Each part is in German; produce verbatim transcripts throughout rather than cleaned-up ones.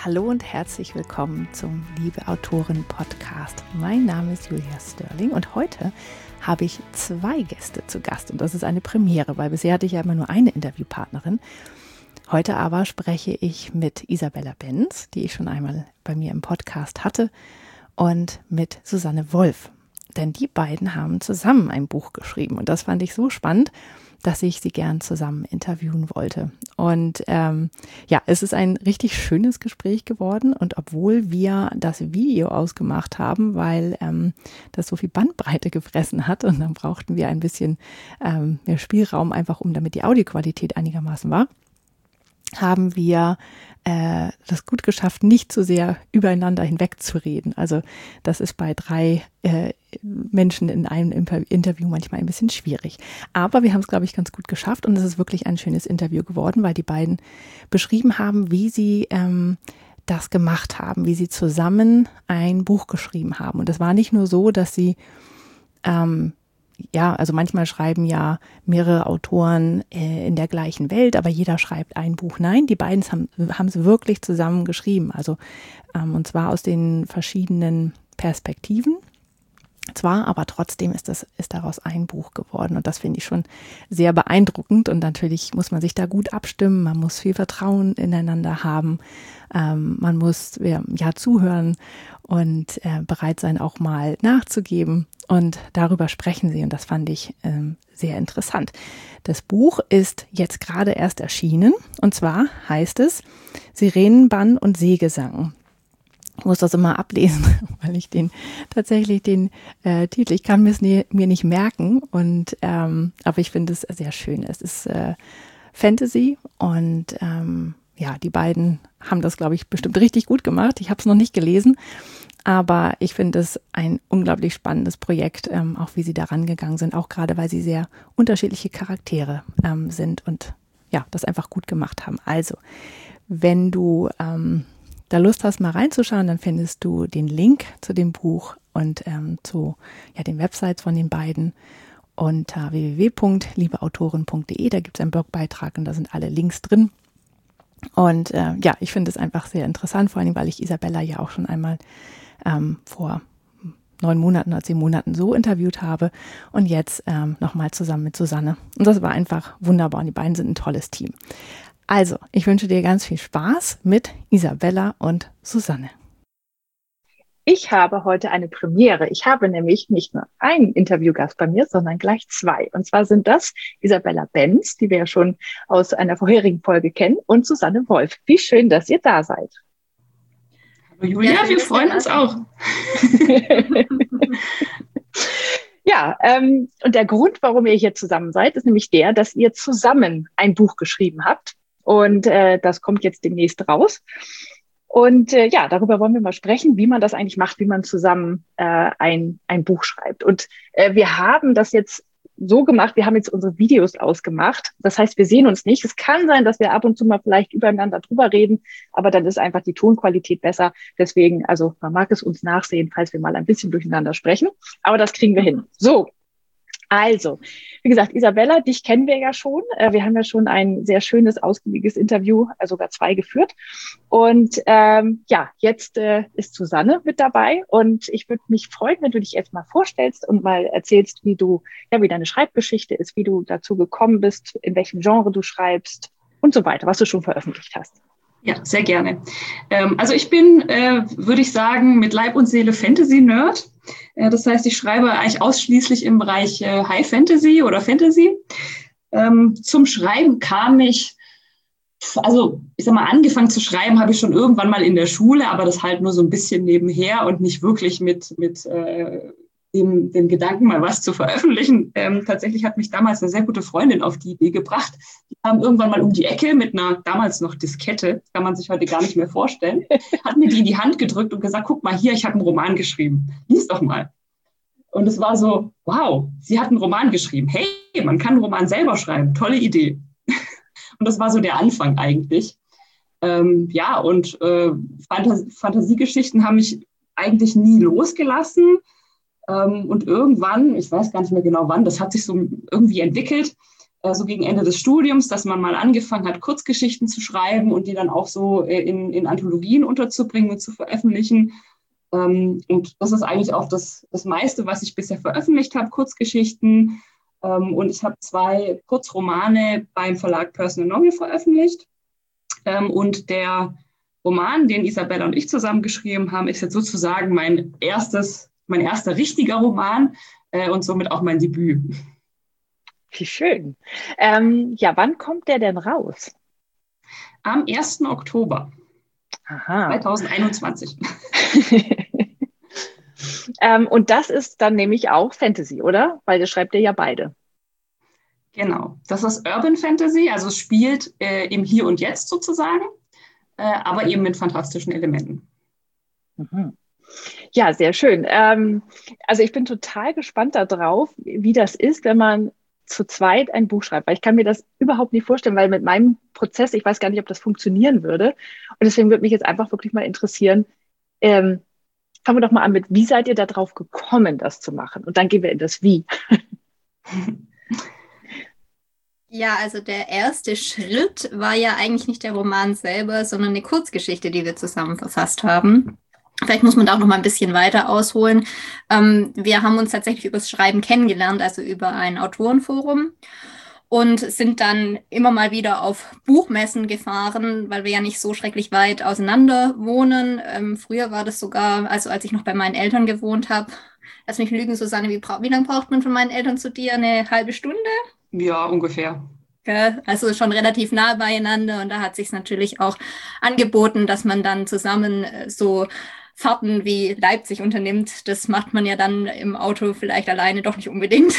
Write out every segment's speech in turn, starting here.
Hallo und herzlich willkommen zum Liebe Autorin Podcast. Mein Name ist Julia Sterling und heute habe ich zwei Gäste zu Gast und das ist eine Premiere, weil bisher hatte ich ja immer nur eine Interviewpartnerin. Heute aber spreche ich mit Isabella Benz, die ich schon einmal bei mir im Podcast hatte, und mit Susanne Wolf. Denn die beiden haben zusammen ein Buch geschrieben und das fand ich so spannend, dass ich sie gern zusammen interviewen wollte. Und ähm, ja, es ist ein richtig schönes Gespräch geworden und obwohl wir das Video ausgemacht haben, weil ähm, das so viel Bandbreite gefressen hat und dann brauchten wir ein bisschen ähm, mehr Spielraum, einfach um damit die Audioqualität einigermaßen war, haben wir äh, das gut geschafft, nicht so sehr übereinander hinwegzureden. Also das ist bei drei äh, Menschen in einem Interview manchmal ein bisschen schwierig. Aber wir haben es, glaube ich, ganz gut geschafft und es ist wirklich ein schönes Interview geworden, weil die beiden beschrieben haben, wie sie ähm, das gemacht haben, wie sie zusammen ein Buch geschrieben haben. Und es war nicht nur so, dass sie ähm, ja, also manchmal schreiben ja mehrere Autoren äh, in der gleichen Welt, aber jeder schreibt ein Buch. Nein, die beiden haben haben es wirklich zusammen geschrieben. Also ähm, und zwar aus den verschiedenen Perspektiven. Zwar, aber trotzdem ist das ist daraus ein Buch geworden und das finde ich schon sehr beeindruckend und natürlich muss man sich da gut abstimmen. Man muss viel Vertrauen ineinander haben. Ähm, man muss ja, ja zuhören und äh, bereit sein, auch mal nachzugeben. Und darüber sprechen sie und das fand ich ähm, sehr interessant. Das Buch ist jetzt gerade erst erschienen und zwar heißt es Sirenenbann und Seegesang. Ich muss das immer ablesen, weil ich den tatsächlich den äh, Titel, ich kann mir es nie, mir nicht merken und ähm, aber ich finde es sehr schön. Es ist äh, Fantasy und ähm, ja, die beiden haben das, glaube ich, bestimmt richtig gut gemacht. Ich habe es noch nicht gelesen. Aber ich finde es ein unglaublich spannendes Projekt, ähm, auch wie sie daran gegangen sind, auch gerade weil sie sehr unterschiedliche Charaktere ähm, sind und ja, das einfach gut gemacht haben. Also, wenn du ähm, da Lust hast, mal reinzuschauen, dann findest du den Link zu dem Buch und ähm, zu ja, den Websites von den beiden unter w w w punkt liebeautoren punkt de. Da gibt es einen Blogbeitrag und da sind alle Links drin. Und äh, ja, ich finde es einfach sehr interessant, vor allem, weil ich Isabella ja auch schon einmal ähm, vor neun Monaten oder zehn Monaten so interviewt habe und jetzt ähm, nochmal zusammen mit Susanne. Und das war einfach wunderbar und die beiden sind ein tolles Team. Also, ich wünsche dir ganz viel Spaß mit Isabella und Susanne. Ich habe heute eine Premiere. Ich habe nämlich nicht nur einen Interviewgast bei mir, sondern gleich zwei. Und zwar sind das Isabella Benz, die wir ja schon aus einer vorherigen Folge kennen, und Susanne Wolf. Wie schön, dass ihr da seid. Hallo Julia, ja, wir freuen uns auch. Ja, ähm, und der Grund, warum ihr hier zusammen seid, ist nämlich der, dass ihr zusammen ein Buch geschrieben habt. Und äh, das kommt jetzt demnächst raus. Und äh, ja, darüber wollen wir mal sprechen, wie man das eigentlich macht, wie man zusammen äh, ein, ein Buch schreibt. Und äh, wir haben das jetzt so gemacht, wir haben jetzt unsere Videos ausgemacht. Das heißt, wir sehen uns nicht. Es kann sein, dass wir ab und zu mal vielleicht übereinander drüber reden, aber dann ist einfach die Tonqualität besser. Deswegen, also man mag es uns nachsehen, falls wir mal ein bisschen durcheinander sprechen. Aber das kriegen wir hin. So. Also, wie gesagt, Isabella, dich kennen wir ja schon. Wir haben ja schon ein sehr schönes, ausgiebiges Interview, sogar zwei geführt. Und ähm, ja, jetzt äh, ist Susanne mit dabei und ich würde mich freuen, wenn du dich jetzt mal vorstellst und mal erzählst, wie du, ja, wie deine Schreibgeschichte ist, wie du dazu gekommen bist, in welchem Genre du schreibst und so weiter, was du schon veröffentlicht hast. Ja, sehr gerne. Ähm, also ich bin, äh, würde ich sagen, mit Leib und Seele Fantasy-Nerd. Äh, das heißt, ich schreibe eigentlich ausschließlich im Bereich äh, High Fantasy oder Fantasy. Ähm, zum Schreiben kam ich, also ich sag mal, angefangen zu schreiben habe ich schon irgendwann mal in der Schule, aber das halt nur so ein bisschen nebenher und nicht wirklich mit, mit äh, dem, dem Gedanken, mal was zu veröffentlichen. Ähm, tatsächlich hat mich damals eine sehr gute Freundin auf die Idee gebracht. Die kam irgendwann mal um die Ecke mit einer damals noch Diskette, kann man sich heute gar nicht mehr vorstellen, hat mir die in die Hand gedrückt und gesagt, guck mal hier, ich habe einen Roman geschrieben. Lies doch mal. Und es war so, wow, sie hat einen Roman geschrieben. Hey, man kann einen Roman selber schreiben. Tolle Idee. Und das war so der Anfang eigentlich. Ähm, ja, und äh, Fantas- Fantasiegeschichten haben mich eigentlich nie losgelassen. Ähm, und irgendwann, ich weiß gar nicht mehr genau wann, das hat sich so irgendwie entwickelt, äh, so gegen Ende des Studiums, dass man mal angefangen hat, Kurzgeschichten zu schreiben und die dann auch so äh, in, in Anthologien unterzubringen und zu veröffentlichen. Ähm, und das ist eigentlich auch das, das meiste, was ich bisher veröffentlicht habe, Kurzgeschichten. Ähm, und ich habe zwei Kurzromane beim Verlag Personal Novel veröffentlicht. Ähm, und der Roman, den Isabella und ich zusammen geschrieben haben, ist jetzt sozusagen mein erstes, mein erster richtiger Roman äh, und somit auch mein Debüt. Wie schön. Ähm, ja, wann kommt der denn raus? Am ersten Oktober Aha. zwanzig einundzwanzig. ähm, und das ist dann nämlich auch Fantasy, oder? Weil das schreibt ihr ja beide. Genau. Das ist Urban Fantasy, also es spielt äh, im Hier und Jetzt sozusagen, äh, aber eben mit fantastischen Elementen. Mhm. Ja, sehr schön. Ähm, also ich bin total gespannt darauf, wie das ist, wenn man zu zweit ein Buch schreibt, weil ich kann mir das überhaupt nicht vorstellen, weil mit meinem Prozess, ich weiß gar nicht, ob das funktionieren würde. Und deswegen würde mich jetzt einfach wirklich mal interessieren, ähm, fangen wir doch mal an mit, wie seid ihr da drauf gekommen, das zu machen? Und dann gehen wir in das Wie. Ja, also der erste Schritt war ja eigentlich nicht der Roman selber, sondern eine Kurzgeschichte, die wir zusammen verfasst haben. Vielleicht muss man da auch noch mal ein bisschen weiter ausholen. Ähm, wir haben uns tatsächlich übers Schreiben kennengelernt, also über ein Autorenforum und sind dann immer mal wieder auf Buchmessen gefahren, weil wir ja nicht so schrecklich weit auseinander wohnen. Ähm, früher war das sogar, also als ich noch bei meinen Eltern gewohnt habe, lass mich lügen, Susanne, wie, wie lange braucht man von meinen Eltern zu dir? Eine halbe Stunde? Ja, ungefähr. Also schon relativ nah beieinander und da hat sich natürlich auch angeboten, dass man dann zusammen so Fahrten wie Leipzig unternimmt. Das macht man ja dann im Auto vielleicht alleine doch nicht unbedingt.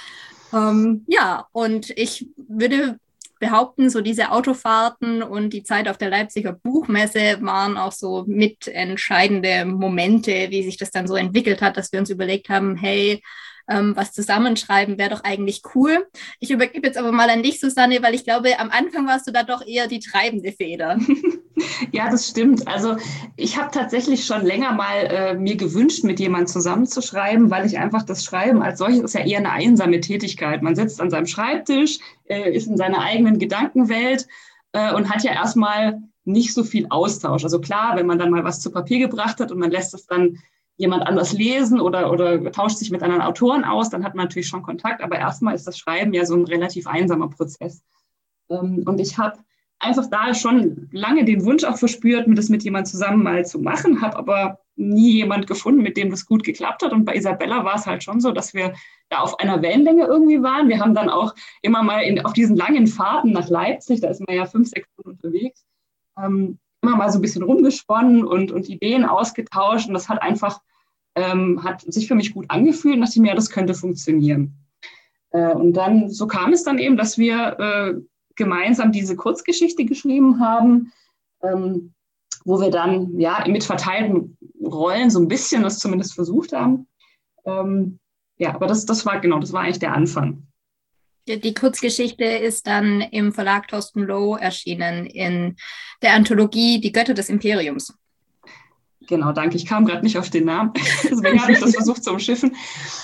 ähm, ja, und ich würde behaupten, so diese Autofahrten und die Zeit auf der Leipziger Buchmesse waren auch so mitentscheidende Momente, wie sich das dann so entwickelt hat, dass wir uns überlegt haben, hey, ähm, was zusammenschreiben wäre doch eigentlich cool. Ich übergebe jetzt aber mal an dich, Susanne, weil ich glaube, am Anfang warst du da doch eher die treibende Feder. Ja, das stimmt. Also ich habe tatsächlich schon länger mal äh, mir gewünscht, mit jemandem zusammenzuschreiben, weil ich einfach das Schreiben als solches ist ja eher eine einsame Tätigkeit. Man sitzt an seinem Schreibtisch, äh, ist in seiner eigenen Gedankenwelt äh, und hat ja erstmal nicht so viel Austausch. Also klar, wenn man dann mal was zu Papier gebracht hat und man lässt es dann jemand anders lesen oder, oder tauscht sich mit anderen Autoren aus, dann hat man natürlich schon Kontakt. Aber erstmal ist das Schreiben ja so ein relativ einsamer Prozess. Ähm, und ich habe einfach da schon lange den Wunsch auch verspürt, mir das mit jemandem zusammen mal zu machen, habe aber nie jemand gefunden, mit dem das gut geklappt hat. Und bei Isabella war es halt schon so, dass wir da auf einer Wellenlänge irgendwie waren. Wir haben dann auch immer mal in, auf diesen langen Fahrten nach Leipzig, da ist man ja fünf, sechs Stunden unterwegs, ähm, immer mal so ein bisschen rumgesponnen und, und Ideen ausgetauscht. Und das hat einfach, ähm, hat sich für mich gut angefühlt und dachte ich mir, ja, das könnte funktionieren. Äh, und dann, so kam es dann eben, dass wir äh, gemeinsam diese Kurzgeschichte geschrieben haben, ähm, wo wir dann ja mit verteilten Rollen so ein bisschen das zumindest versucht haben. Ähm, ja, aber das, das war genau, das war eigentlich der Anfang. Die Kurzgeschichte ist dann im Verlag Thorsten Loh erschienen in der Anthologie Die Götter des Imperiums. Genau, danke. Ich kam gerade nicht auf den Namen. Deswegen habe ich das versucht zu umschiffen.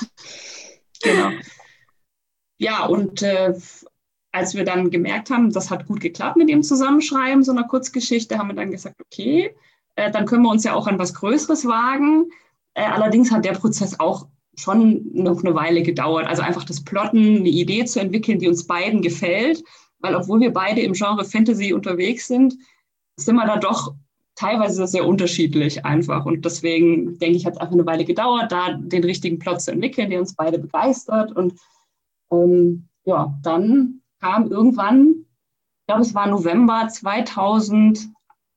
Genau. Ja, und äh, als wir dann gemerkt haben, das hat gut geklappt mit dem Zusammenschreiben so einer Kurzgeschichte, haben wir dann gesagt, okay, äh, dann können wir uns ja auch an was Größeres wagen. Äh, allerdings hat der Prozess auch schon noch eine Weile gedauert. Also einfach das Plotten, eine Idee zu entwickeln, die uns beiden gefällt. Weil obwohl wir beide im Genre Fantasy unterwegs sind, sind wir da doch teilweise sehr unterschiedlich einfach. Und deswegen, denke ich, hat es einfach eine Weile gedauert, da den richtigen Plot zu entwickeln, der uns beide begeistert. Und ähm, ja, dann kam irgendwann, ich glaube, es war November zweitausendachtzehn.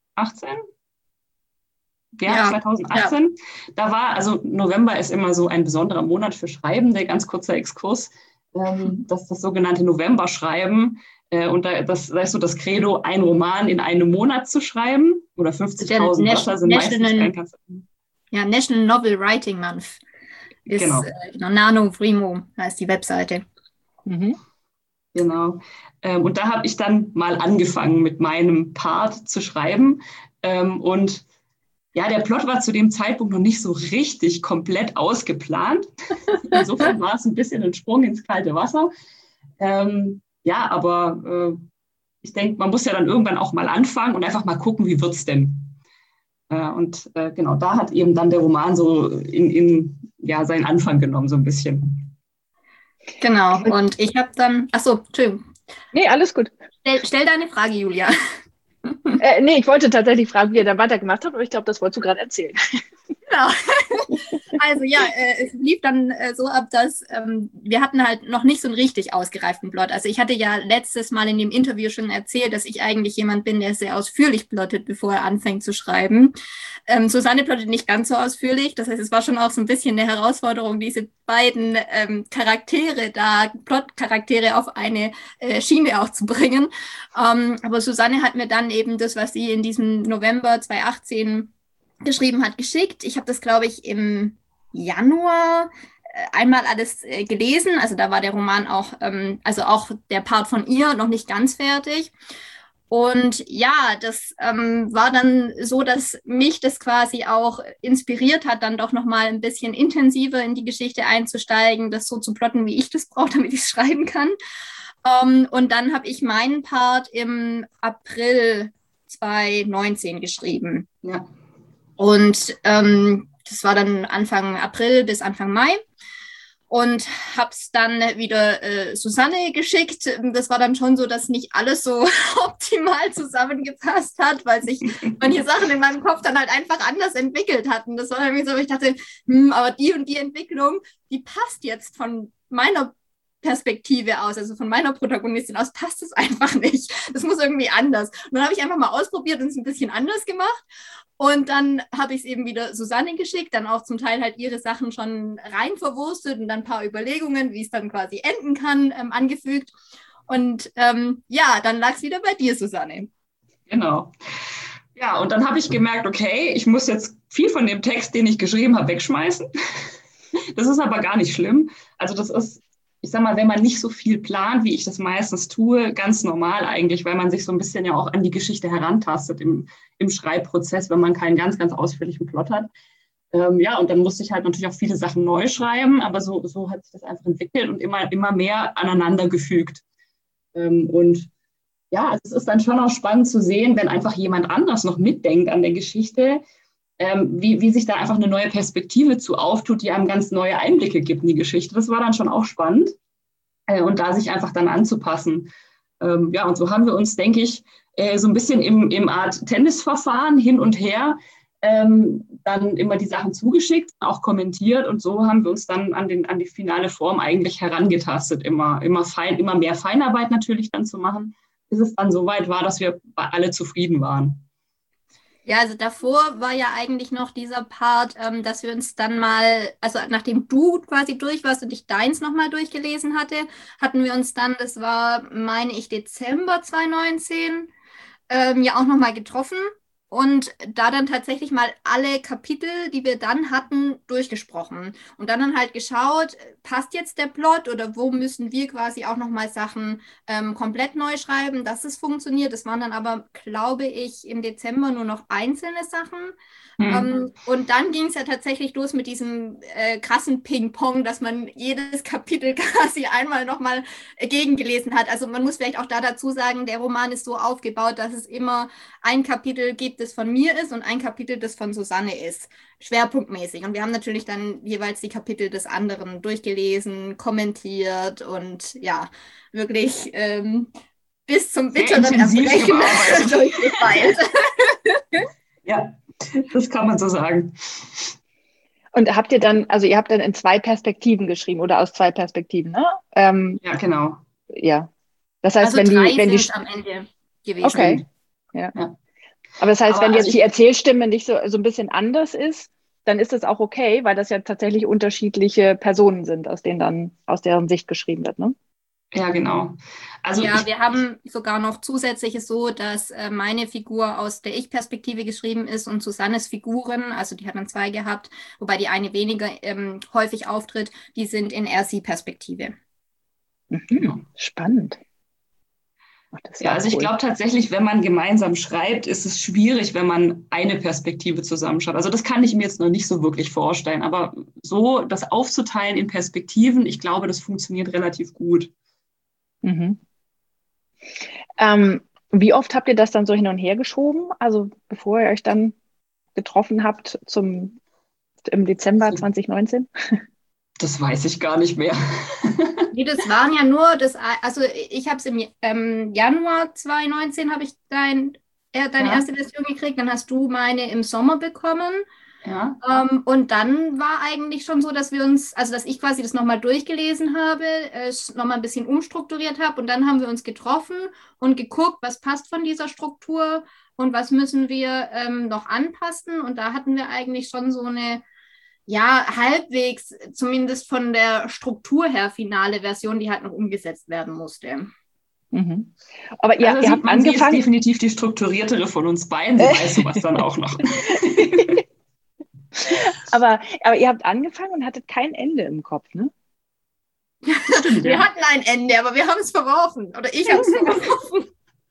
Ja, ja, zweitausendachtzehn. Ja. Da war, also November ist immer so ein besonderer Monat für Schreibende, ganz kurzer Exkurs. Ähm, das ist das sogenannte November-Schreiben. Äh, und da, das, da ist so das Credo, ein Roman in einem Monat zu schreiben. Oder fünfzigtausend Wörter sind National, meistens kein Ja, National Novel Writing Month ist genau. äh, NaNoWriMo heißt die Webseite. Mhm. Genau. Ähm, und da habe ich dann mal angefangen, mit meinem Part zu schreiben. Ähm, und ja, der Plot war zu dem Zeitpunkt noch nicht so richtig komplett ausgeplant. Insofern war es ein bisschen ein Sprung ins kalte Wasser. Ähm, ja, aber äh, ich denke, man muss ja dann irgendwann auch mal anfangen und einfach mal gucken, wie wird's denn? Äh, und äh, genau, da hat eben dann der Roman so in, in ja, seinen Anfang genommen, so ein bisschen. Genau, und ich habe dann, achso, Entschuldigung. Nee, alles gut. Stell, stell deine Frage, Julia. Äh, nee, ich wollte tatsächlich fragen, wie ihr dann weitergemacht habt, aber ich glaube, das wolltest du gerade erzählen. Genau. Also ja, äh, es lief dann äh, so ab, dass ähm, wir hatten halt noch nicht so einen richtig ausgereiften Plot. Also ich hatte ja letztes Mal in dem Interview schon erzählt, dass ich eigentlich jemand bin, der sehr ausführlich plottet, bevor er anfängt zu schreiben. Ähm, Susanne plottet nicht ganz so ausführlich. Das heißt, es war schon auch so ein bisschen eine Herausforderung, diese beiden ähm, Charaktere da, Plot-Charaktere auf eine äh, Schiene auch zu bringen. Ähm, aber Susanne hat mir dann eben das, was sie in diesem November zwanzig achtzehn geschrieben hat, geschickt. Ich habe das, glaube ich, im Januar äh, einmal alles äh, gelesen. Also da war der Roman auch, ähm, also auch der Part von ihr noch nicht ganz fertig. Und ja, das ähm, war dann so, dass mich das quasi auch inspiriert hat, dann doch nochmal ein bisschen intensiver in die Geschichte einzusteigen, das so zu plotten, wie ich das brauche, damit ich es schreiben kann. Um, und dann habe ich meinen Part im April zwanzig neunzehn geschrieben. Ja. Und ähm, das war dann Anfang April bis Anfang Mai. Und habe es dann wieder äh, Susanne geschickt. Das war dann schon so, dass nicht alles so optimal zusammengepasst hat, weil sich manche Sachen in meinem Kopf dann halt einfach anders entwickelt hatten. Das war irgendwie so, ich dachte, hm, aber die und die Entwicklung, die passt jetzt von meiner Perspektive aus, also von meiner Protagonistin aus, passt es einfach nicht. Das muss irgendwie anders. Und dann habe ich einfach mal ausprobiert und es ein bisschen anders gemacht. Und dann habe ich es eben wieder Susanne geschickt, dann auch zum Teil halt ihre Sachen schon rein verwurstet und dann ein paar Überlegungen, wie es dann quasi enden kann, ähm, angefügt. Und ähm, ja, dann lag es wieder bei dir, Susanne. Genau. Ja, und dann habe ich gemerkt, okay, ich muss jetzt viel von dem Text, den ich geschrieben habe, wegschmeißen. Das ist aber gar nicht schlimm. Also das ist, ich sag mal, wenn man nicht so viel plant, wie ich das meistens tue, ganz normal eigentlich, weil man sich so ein bisschen ja auch an die Geschichte herantastet im, im Schreibprozess, wenn man keinen ganz, ganz ausführlichen Plot hat. Ähm, ja, und dann musste ich halt natürlich auch viele Sachen neu schreiben, aber so, so hat sich das einfach entwickelt und immer, immer mehr aneinander gefügt. Ähm, und ja, also es ist dann schon auch spannend zu sehen, wenn einfach jemand anders noch mitdenkt an der Geschichte, ähm, wie, wie sich da einfach eine neue Perspektive zu auftut, die einem ganz neue Einblicke gibt in die Geschichte. Das war dann schon auch spannend. Äh, und da sich einfach dann anzupassen. Ähm, ja, und so haben wir uns, denke ich, äh, so ein bisschen im, im Art Tennisverfahren hin und her ähm, dann immer die Sachen zugeschickt, auch kommentiert. Und so haben wir uns dann an, den, an die finale Form eigentlich herangetastet, immer, immer, fein, immer mehr Feinarbeit natürlich dann zu machen, bis es dann so weit war, dass wir alle zufrieden waren. Ja, also davor war ja eigentlich noch dieser Part, ähm, dass wir uns dann mal, also nachdem du quasi durch warst und ich deins nochmal durchgelesen hatte, hatten wir uns dann, das war, meine ich, Dezember zwanzig neunzehn, ähm, ja auch nochmal getroffen und da dann tatsächlich mal alle Kapitel, die wir dann hatten, durchgesprochen. Und dann dann halt geschaut, passt jetzt der Plot oder wo müssen wir quasi auch nochmal Sachen ähm, komplett neu schreiben, dass es funktioniert. Das waren dann aber, glaube ich, im Dezember nur noch einzelne Sachen. Mhm. Ähm, und dann ging es ja tatsächlich los mit diesem äh, krassen Ping-Pong, dass man jedes Kapitel quasi einmal nochmal äh, gegengelesen hat. Also man muss vielleicht auch da dazu sagen, der Roman ist so aufgebaut, dass es immer ein Kapitel gibt, das von mir ist und ein Kapitel, das von Susanne ist, schwerpunktmäßig. Und wir haben natürlich dann jeweils die Kapitel des anderen durchgelesen, kommentiert und ja, wirklich ähm, bis zum bitteren Erbrechen durchgefeilt. Ja, das kann man so sagen. Und habt ihr dann, also ihr habt dann in zwei Perspektiven geschrieben oder aus zwei Perspektiven, ne? Ähm, ja, genau. Ja. Das heißt, also wenn drei die, wenn sind die am Ende gewesen. Okay. Ja. Ja. Aber das heißt, Aber wenn also jetzt die Erzählstimme nicht so, so ein bisschen anders ist, dann ist das auch okay, weil das ja tatsächlich unterschiedliche Personen sind, aus denen dann, aus deren Sicht geschrieben wird, ne? Ja, genau. Also ja, ich, wir haben sogar noch zusätzliches so, dass äh, meine Figur aus der Ich-Perspektive geschrieben ist und Susannes Figuren, also die hat dann zwei gehabt, wobei die eine weniger ähm, häufig auftritt, die sind in R C-Perspektive. Mhm. Spannend. Ach, ja, also cool. Ich glaube tatsächlich, wenn man gemeinsam schreibt, ist es schwierig, wenn man eine Perspektive zusammenschreibt. Also das kann ich mir jetzt noch nicht so wirklich vorstellen, aber so das aufzuteilen in Perspektiven, ich glaube, das funktioniert relativ gut. Mhm. Ähm, wie oft habt ihr das dann so hin und her geschoben? Also bevor ihr euch dann getroffen habt zum, im Dezember zwanzig neunzehn? Das weiß ich gar nicht mehr. Nee, das waren ja nur, das, also ich habe es im ähm, Januar zwanzig neunzehn habe ich dein, äh, deine Ja. erste Version gekriegt, dann hast du meine im Sommer bekommen. Ja. Ähm, und dann war eigentlich schon so, dass wir uns, also dass ich quasi das nochmal durchgelesen habe, es nochmal ein bisschen umstrukturiert habe und dann haben wir uns getroffen und geguckt, was passt von dieser Struktur und was müssen wir ähm, noch anpassen. Und da hatten wir eigentlich schon so eine, ja, halbwegs, zumindest von der Struktur her, finale Version, die halt noch umgesetzt werden musste. Mhm. Aber ihr, Also ihr sieht habt man, sie ist angefangen. definitiv die strukturiertere von uns beiden. Sie weiß sowas dann auch noch. aber, aber ihr habt angefangen und hattet kein Ende im Kopf, ne? Stimmt, Wir ja. hatten ein Ende, aber wir haben es verworfen. Oder ich habe es verworfen.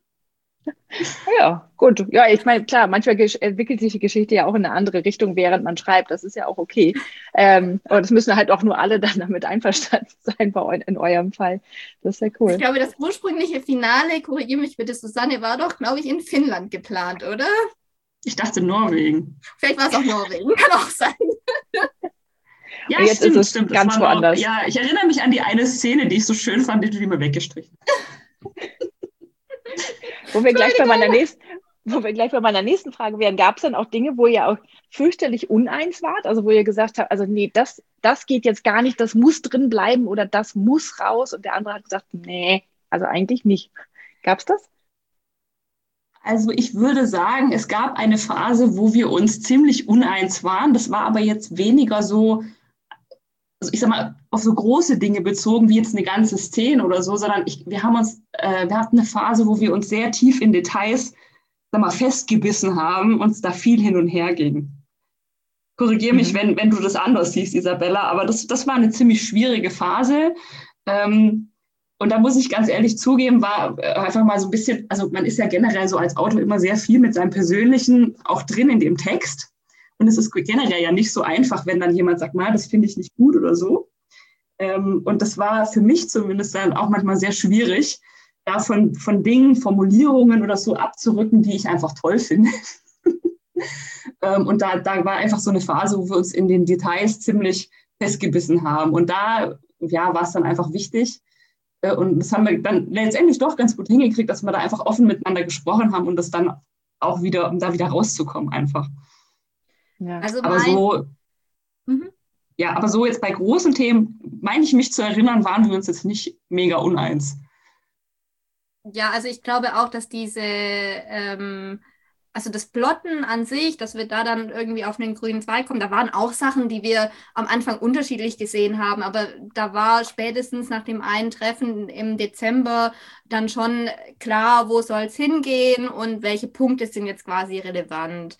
Ja, gut. Ja, ich meine, klar, manchmal gesch- entwickelt sich die Geschichte ja auch in eine andere Richtung, während man schreibt. Das ist ja auch okay. Ähm, aber das müssen halt auch nur alle dann damit einverstanden sein bei eu in eurem Fall. Das ist ja cool. Ich glaube, das ursprüngliche Finale, korrigiere mich bitte, Susanne, war doch, glaube ich, in Finnland geplant, oder? Ich dachte Norwegen. Vielleicht war es auch Norwegen, kann auch sein. Ja, Und jetzt stimmt, ist es stimmt. ganz war woanders. Nor- ja, ich erinnere mich an die eine Szene, die ich so schön fand, die du mir weggestrichen hast. Wo wir gleich bei meiner nächsten, wo wir gleich bei meiner nächsten Frage wären, gab es dann auch Dinge, wo ihr auch fürchterlich uneins wart? Also wo ihr gesagt habt, also nee, das, das geht jetzt gar nicht, das muss drin bleiben oder das muss raus. Und der andere hat gesagt, nee, also eigentlich nicht. Gab es das? Also ich würde sagen, es gab eine Phase, wo wir uns ziemlich uneins waren. Das war aber jetzt weniger so, also ich sag mal, auf so große Dinge bezogen, wie jetzt eine ganze Szene oder so, sondern ich, wir haben uns, äh, wir hatten eine Phase, wo wir uns sehr tief in Details, sag mal, festgebissen haben, uns da viel hin und her ging. Korrigiere mich, Mhm. wenn, wenn du das anders siehst, Isabella, aber das, das war eine ziemlich schwierige Phase. Ähm, Und da muss ich ganz ehrlich zugeben, war einfach mal so ein bisschen, also man ist ja generell so als Autor immer sehr viel mit seinem Persönlichen auch drin in dem Text. Und es ist generell ja nicht so einfach, wenn dann jemand sagt, na, das finde ich nicht gut oder so. Und das war für mich zumindest dann auch manchmal sehr schwierig, da von, von Dingen, Formulierungen oder so abzurücken, die ich einfach toll finde. Und da, da war einfach so eine Phase, wo wir uns in den Details ziemlich festgebissen haben. Und da ja, war es dann einfach wichtig. Und das haben wir dann letztendlich doch ganz gut hingekriegt, dass wir da einfach offen miteinander gesprochen haben und das dann auch wieder, um da wieder rauszukommen einfach. Ja. Also aber mein, so, mhm. ja, aber so jetzt bei großen Themen, meine ich mich zu erinnern, waren wir uns jetzt nicht mega uneins. Ja, also ich glaube auch, dass diese, ähm, also das Plotten an sich, dass wir da dann irgendwie auf einen grünen Zweig kommen, da waren auch Sachen, die wir am Anfang unterschiedlich gesehen haben, aber da war spätestens nach dem einen Treffen im Dezember dann schon klar, wo soll es hingehen und welche Punkte sind jetzt quasi relevant.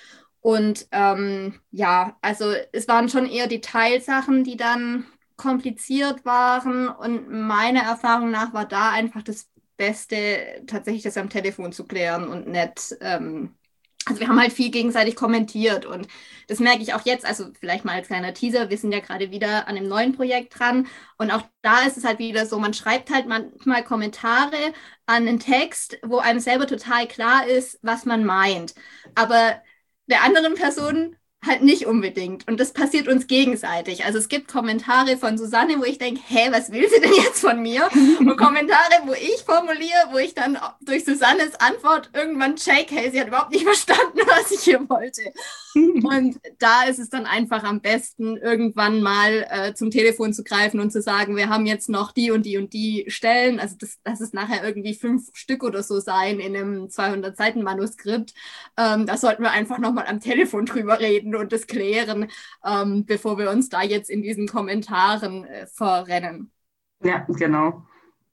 Und ähm, ja, also es waren schon eher Detailsachen, die dann kompliziert waren und meiner Erfahrung nach war da einfach das Beste, tatsächlich das am Telefon zu klären und nicht, ähm, also wir haben halt viel gegenseitig kommentiert und das merke ich auch jetzt, also vielleicht mal als kleiner Teaser, wir sind ja gerade wieder an einem neuen Projekt dran und auch da ist es halt wieder so, man schreibt halt manchmal Kommentare an einen Text, wo einem selber total klar ist, was man meint, aber der anderen Person halt nicht unbedingt. Und das passiert uns gegenseitig. Also es gibt Kommentare von Susanne, wo ich denke, hä, was will sie denn jetzt von mir? Und Kommentare, wo ich formuliere, wo ich dann durch Susannes Antwort irgendwann check, hey, sie hat überhaupt nicht verstanden, was ich hier wollte. Und da ist es dann einfach am besten, irgendwann mal äh, zum Telefon zu greifen und zu sagen, wir haben jetzt noch die und die und die Stellen. Also das, das ist nachher irgendwie fünf Stück oder so sein in einem zweihundert Seiten Manuskript. Ähm, da sollten wir einfach nochmal am Telefon drüber reden und das klären, ähm, bevor wir uns da jetzt in diesen Kommentaren äh, verrennen. Ja, genau.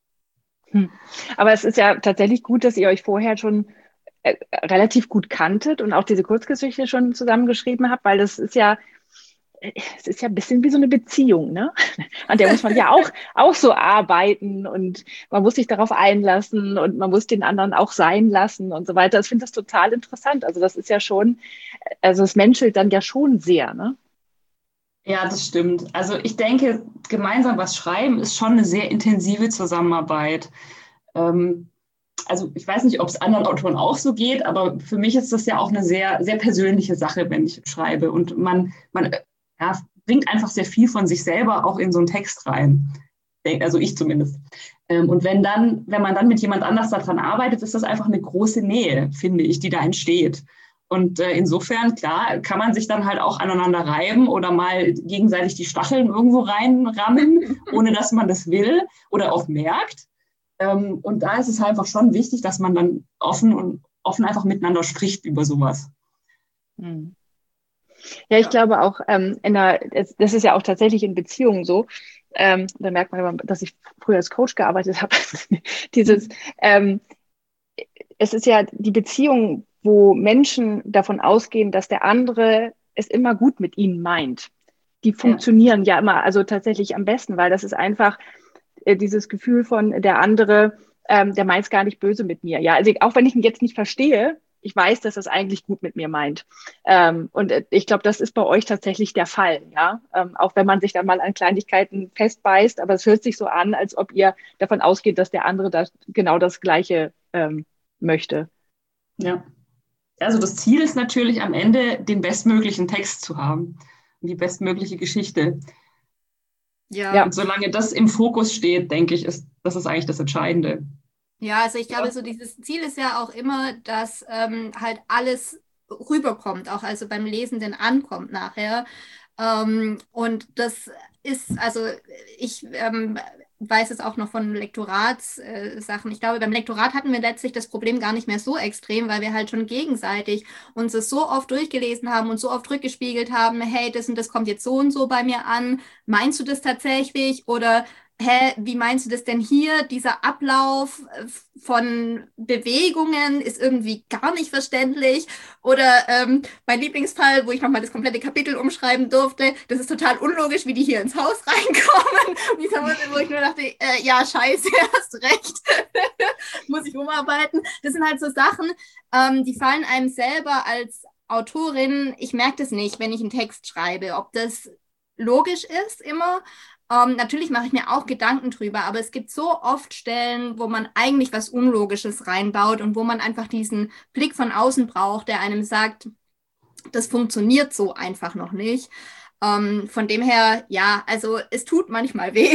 Hm. Aber es ist ja tatsächlich gut, dass ihr euch vorher schon äh, relativ gut kanntet und auch diese Kurzgeschichte schon zusammengeschrieben habt, weil das ist ja, es ist ja ein bisschen wie so eine Beziehung, ne? An der muss man ja auch, auch so arbeiten und man muss sich darauf einlassen und man muss den anderen auch sein lassen und so weiter. Ich finde das total interessant. Also das ist ja schon, also es menschelt dann ja schon sehr, ne? Ja, das stimmt. Also ich denke, gemeinsam was schreiben ist schon eine sehr intensive Zusammenarbeit. Ähm, also ich weiß nicht, ob es anderen Autoren auch so geht, aber für mich ist das ja auch eine sehr, sehr persönliche Sache, wenn ich schreibe. Und man, man ja, bringt einfach sehr viel von sich selber auch in so einen Text rein. Also ich zumindest. Und wenn dann, wenn man dann mit jemand anders daran arbeitet, ist das einfach eine große Nähe, finde ich, die da entsteht. Und äh, insofern, klar, kann man sich dann halt auch aneinander reiben oder mal gegenseitig die Stacheln irgendwo reinrammen, ohne dass man das will oder auch merkt. Ähm, und da ist es einfach schon wichtig, dass man dann offen und offen einfach miteinander spricht über sowas. Hm. Ja, ich ja. glaube auch, ähm, in einer, das ist ja auch tatsächlich in Beziehungen so. Ähm, da merkt man, dass ich früher als Coach gearbeitet habe. Dieses, ähm, es ist ja die Beziehung, wo Menschen davon ausgehen, dass der andere es immer gut mit ihnen meint. Die funktionieren ja, ja immer, also tatsächlich am besten, weil das ist einfach äh, dieses Gefühl von der andere, ähm, der meint es gar nicht böse mit mir. Ja, also auch wenn ich ihn jetzt nicht verstehe, ich weiß, dass er es eigentlich gut mit mir meint. Ähm, und äh, ich glaube, das ist bei euch tatsächlich der Fall, ja. Ähm, auch wenn man sich dann mal an Kleinigkeiten festbeißt, aber es hört sich so an, als ob ihr davon ausgeht, dass der andere das, genau das Gleiche ähm, möchte. Ja. Also das Ziel ist natürlich am Ende, den bestmöglichen Text zu haben, die bestmögliche Geschichte. Ja. Und solange das im Fokus steht, denke ich, ist das ist eigentlich das Entscheidende. Ja, also ich glaube, ja. so dieses Ziel ist ja auch immer, dass ähm, halt alles rüberkommt, auch also beim Lesenden ankommt nachher. Ähm, und das ist, also ich ähm, weiß es auch noch von Lektoratssachen. Äh, ich glaube, beim Lektorat hatten wir letztlich das Problem gar nicht mehr so extrem, weil wir halt schon gegenseitig uns das so oft durchgelesen haben und so oft rückgespiegelt haben, hey, das und das kommt jetzt so und so bei mir an. Meinst du das tatsächlich? Oder hä, wie meinst du das denn hier? Dieser Ablauf von Bewegungen ist irgendwie gar nicht verständlich. Oder ähm, mein Lieblingsfall, wo ich nochmal das komplette Kapitel umschreiben durfte, das ist total unlogisch, wie die hier ins Haus reinkommen. Und dieser Moment, wo ich nur dachte, äh, ja, scheiße, hast recht. Muss ich umarbeiten. Das sind halt so Sachen, ähm, die fallen einem selber als Autorin, ich merke das nicht, wenn ich einen Text schreibe, ob das logisch ist immer. Um, natürlich mache ich mir auch Gedanken drüber, aber es gibt so oft Stellen, wo man eigentlich was Unlogisches reinbaut und wo man einfach diesen Blick von außen braucht, der einem sagt, das funktioniert so einfach noch nicht. Um, von dem her, ja, also es tut manchmal weh,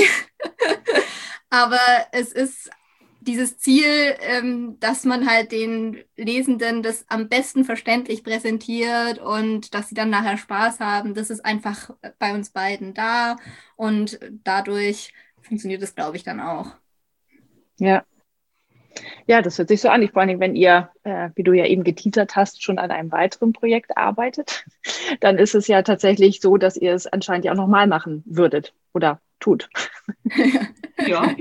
aber es ist dieses Ziel, ähm, dass man halt den Lesenden das am besten verständlich präsentiert und dass sie dann nachher Spaß haben, das ist einfach bei uns beiden da und dadurch funktioniert es, glaube ich, dann auch. Ja. Ja, das hört sich so an. Ich vor allem, wenn ihr, äh, wie du ja eben geteasert hast, schon an einem weiteren Projekt arbeitet, dann ist es ja tatsächlich so, dass ihr es anscheinend ja auch nochmal machen würdet oder tut. Ja.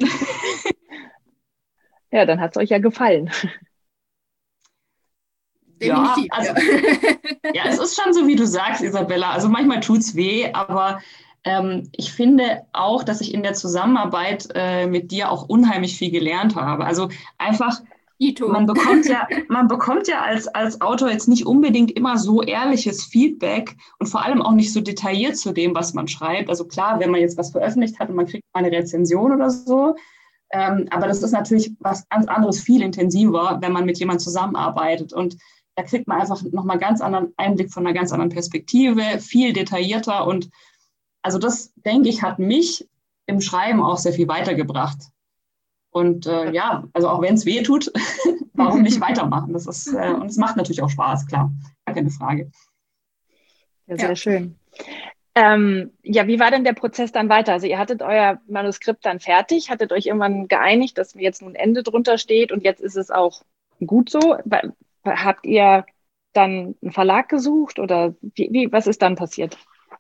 Ja, dann hat es euch ja gefallen. Definitiv. Ja, also, ja, es ist schon so, wie du sagst, Isabella. Also manchmal tut es weh, aber ähm, ich finde auch, dass ich in der Zusammenarbeit äh, mit dir auch unheimlich viel gelernt habe. Also einfach, man bekommt ja, man bekommt ja als, als Autor jetzt nicht unbedingt immer so ehrliches Feedback und vor allem auch nicht so detailliert zu dem, was man schreibt. Also klar, wenn man jetzt was veröffentlicht hat und man kriegt mal eine Rezension oder so, Ähm, aber das ist natürlich was ganz anderes, viel intensiver, wenn man mit jemandem zusammenarbeitet. Und da kriegt man einfach nochmal ganz anderen Einblick von einer ganz anderen Perspektive, viel detaillierter. Und also das, denke ich, hat mich im Schreiben auch sehr viel weitergebracht. Und äh, ja, also auch wenn es weh tut, warum nicht weitermachen? Das ist, äh, und es macht natürlich auch Spaß, klar, gar keine Frage. Ja, sehr ja. schön. Ähm, ja, wie war denn der Prozess dann weiter? Also ihr hattet euer Manuskript dann fertig, hattet euch irgendwann geeinigt, dass jetzt nun ein Ende drunter steht und jetzt ist es auch gut so. Habt ihr dann einen Verlag gesucht oder wie, wie was ist dann passiert?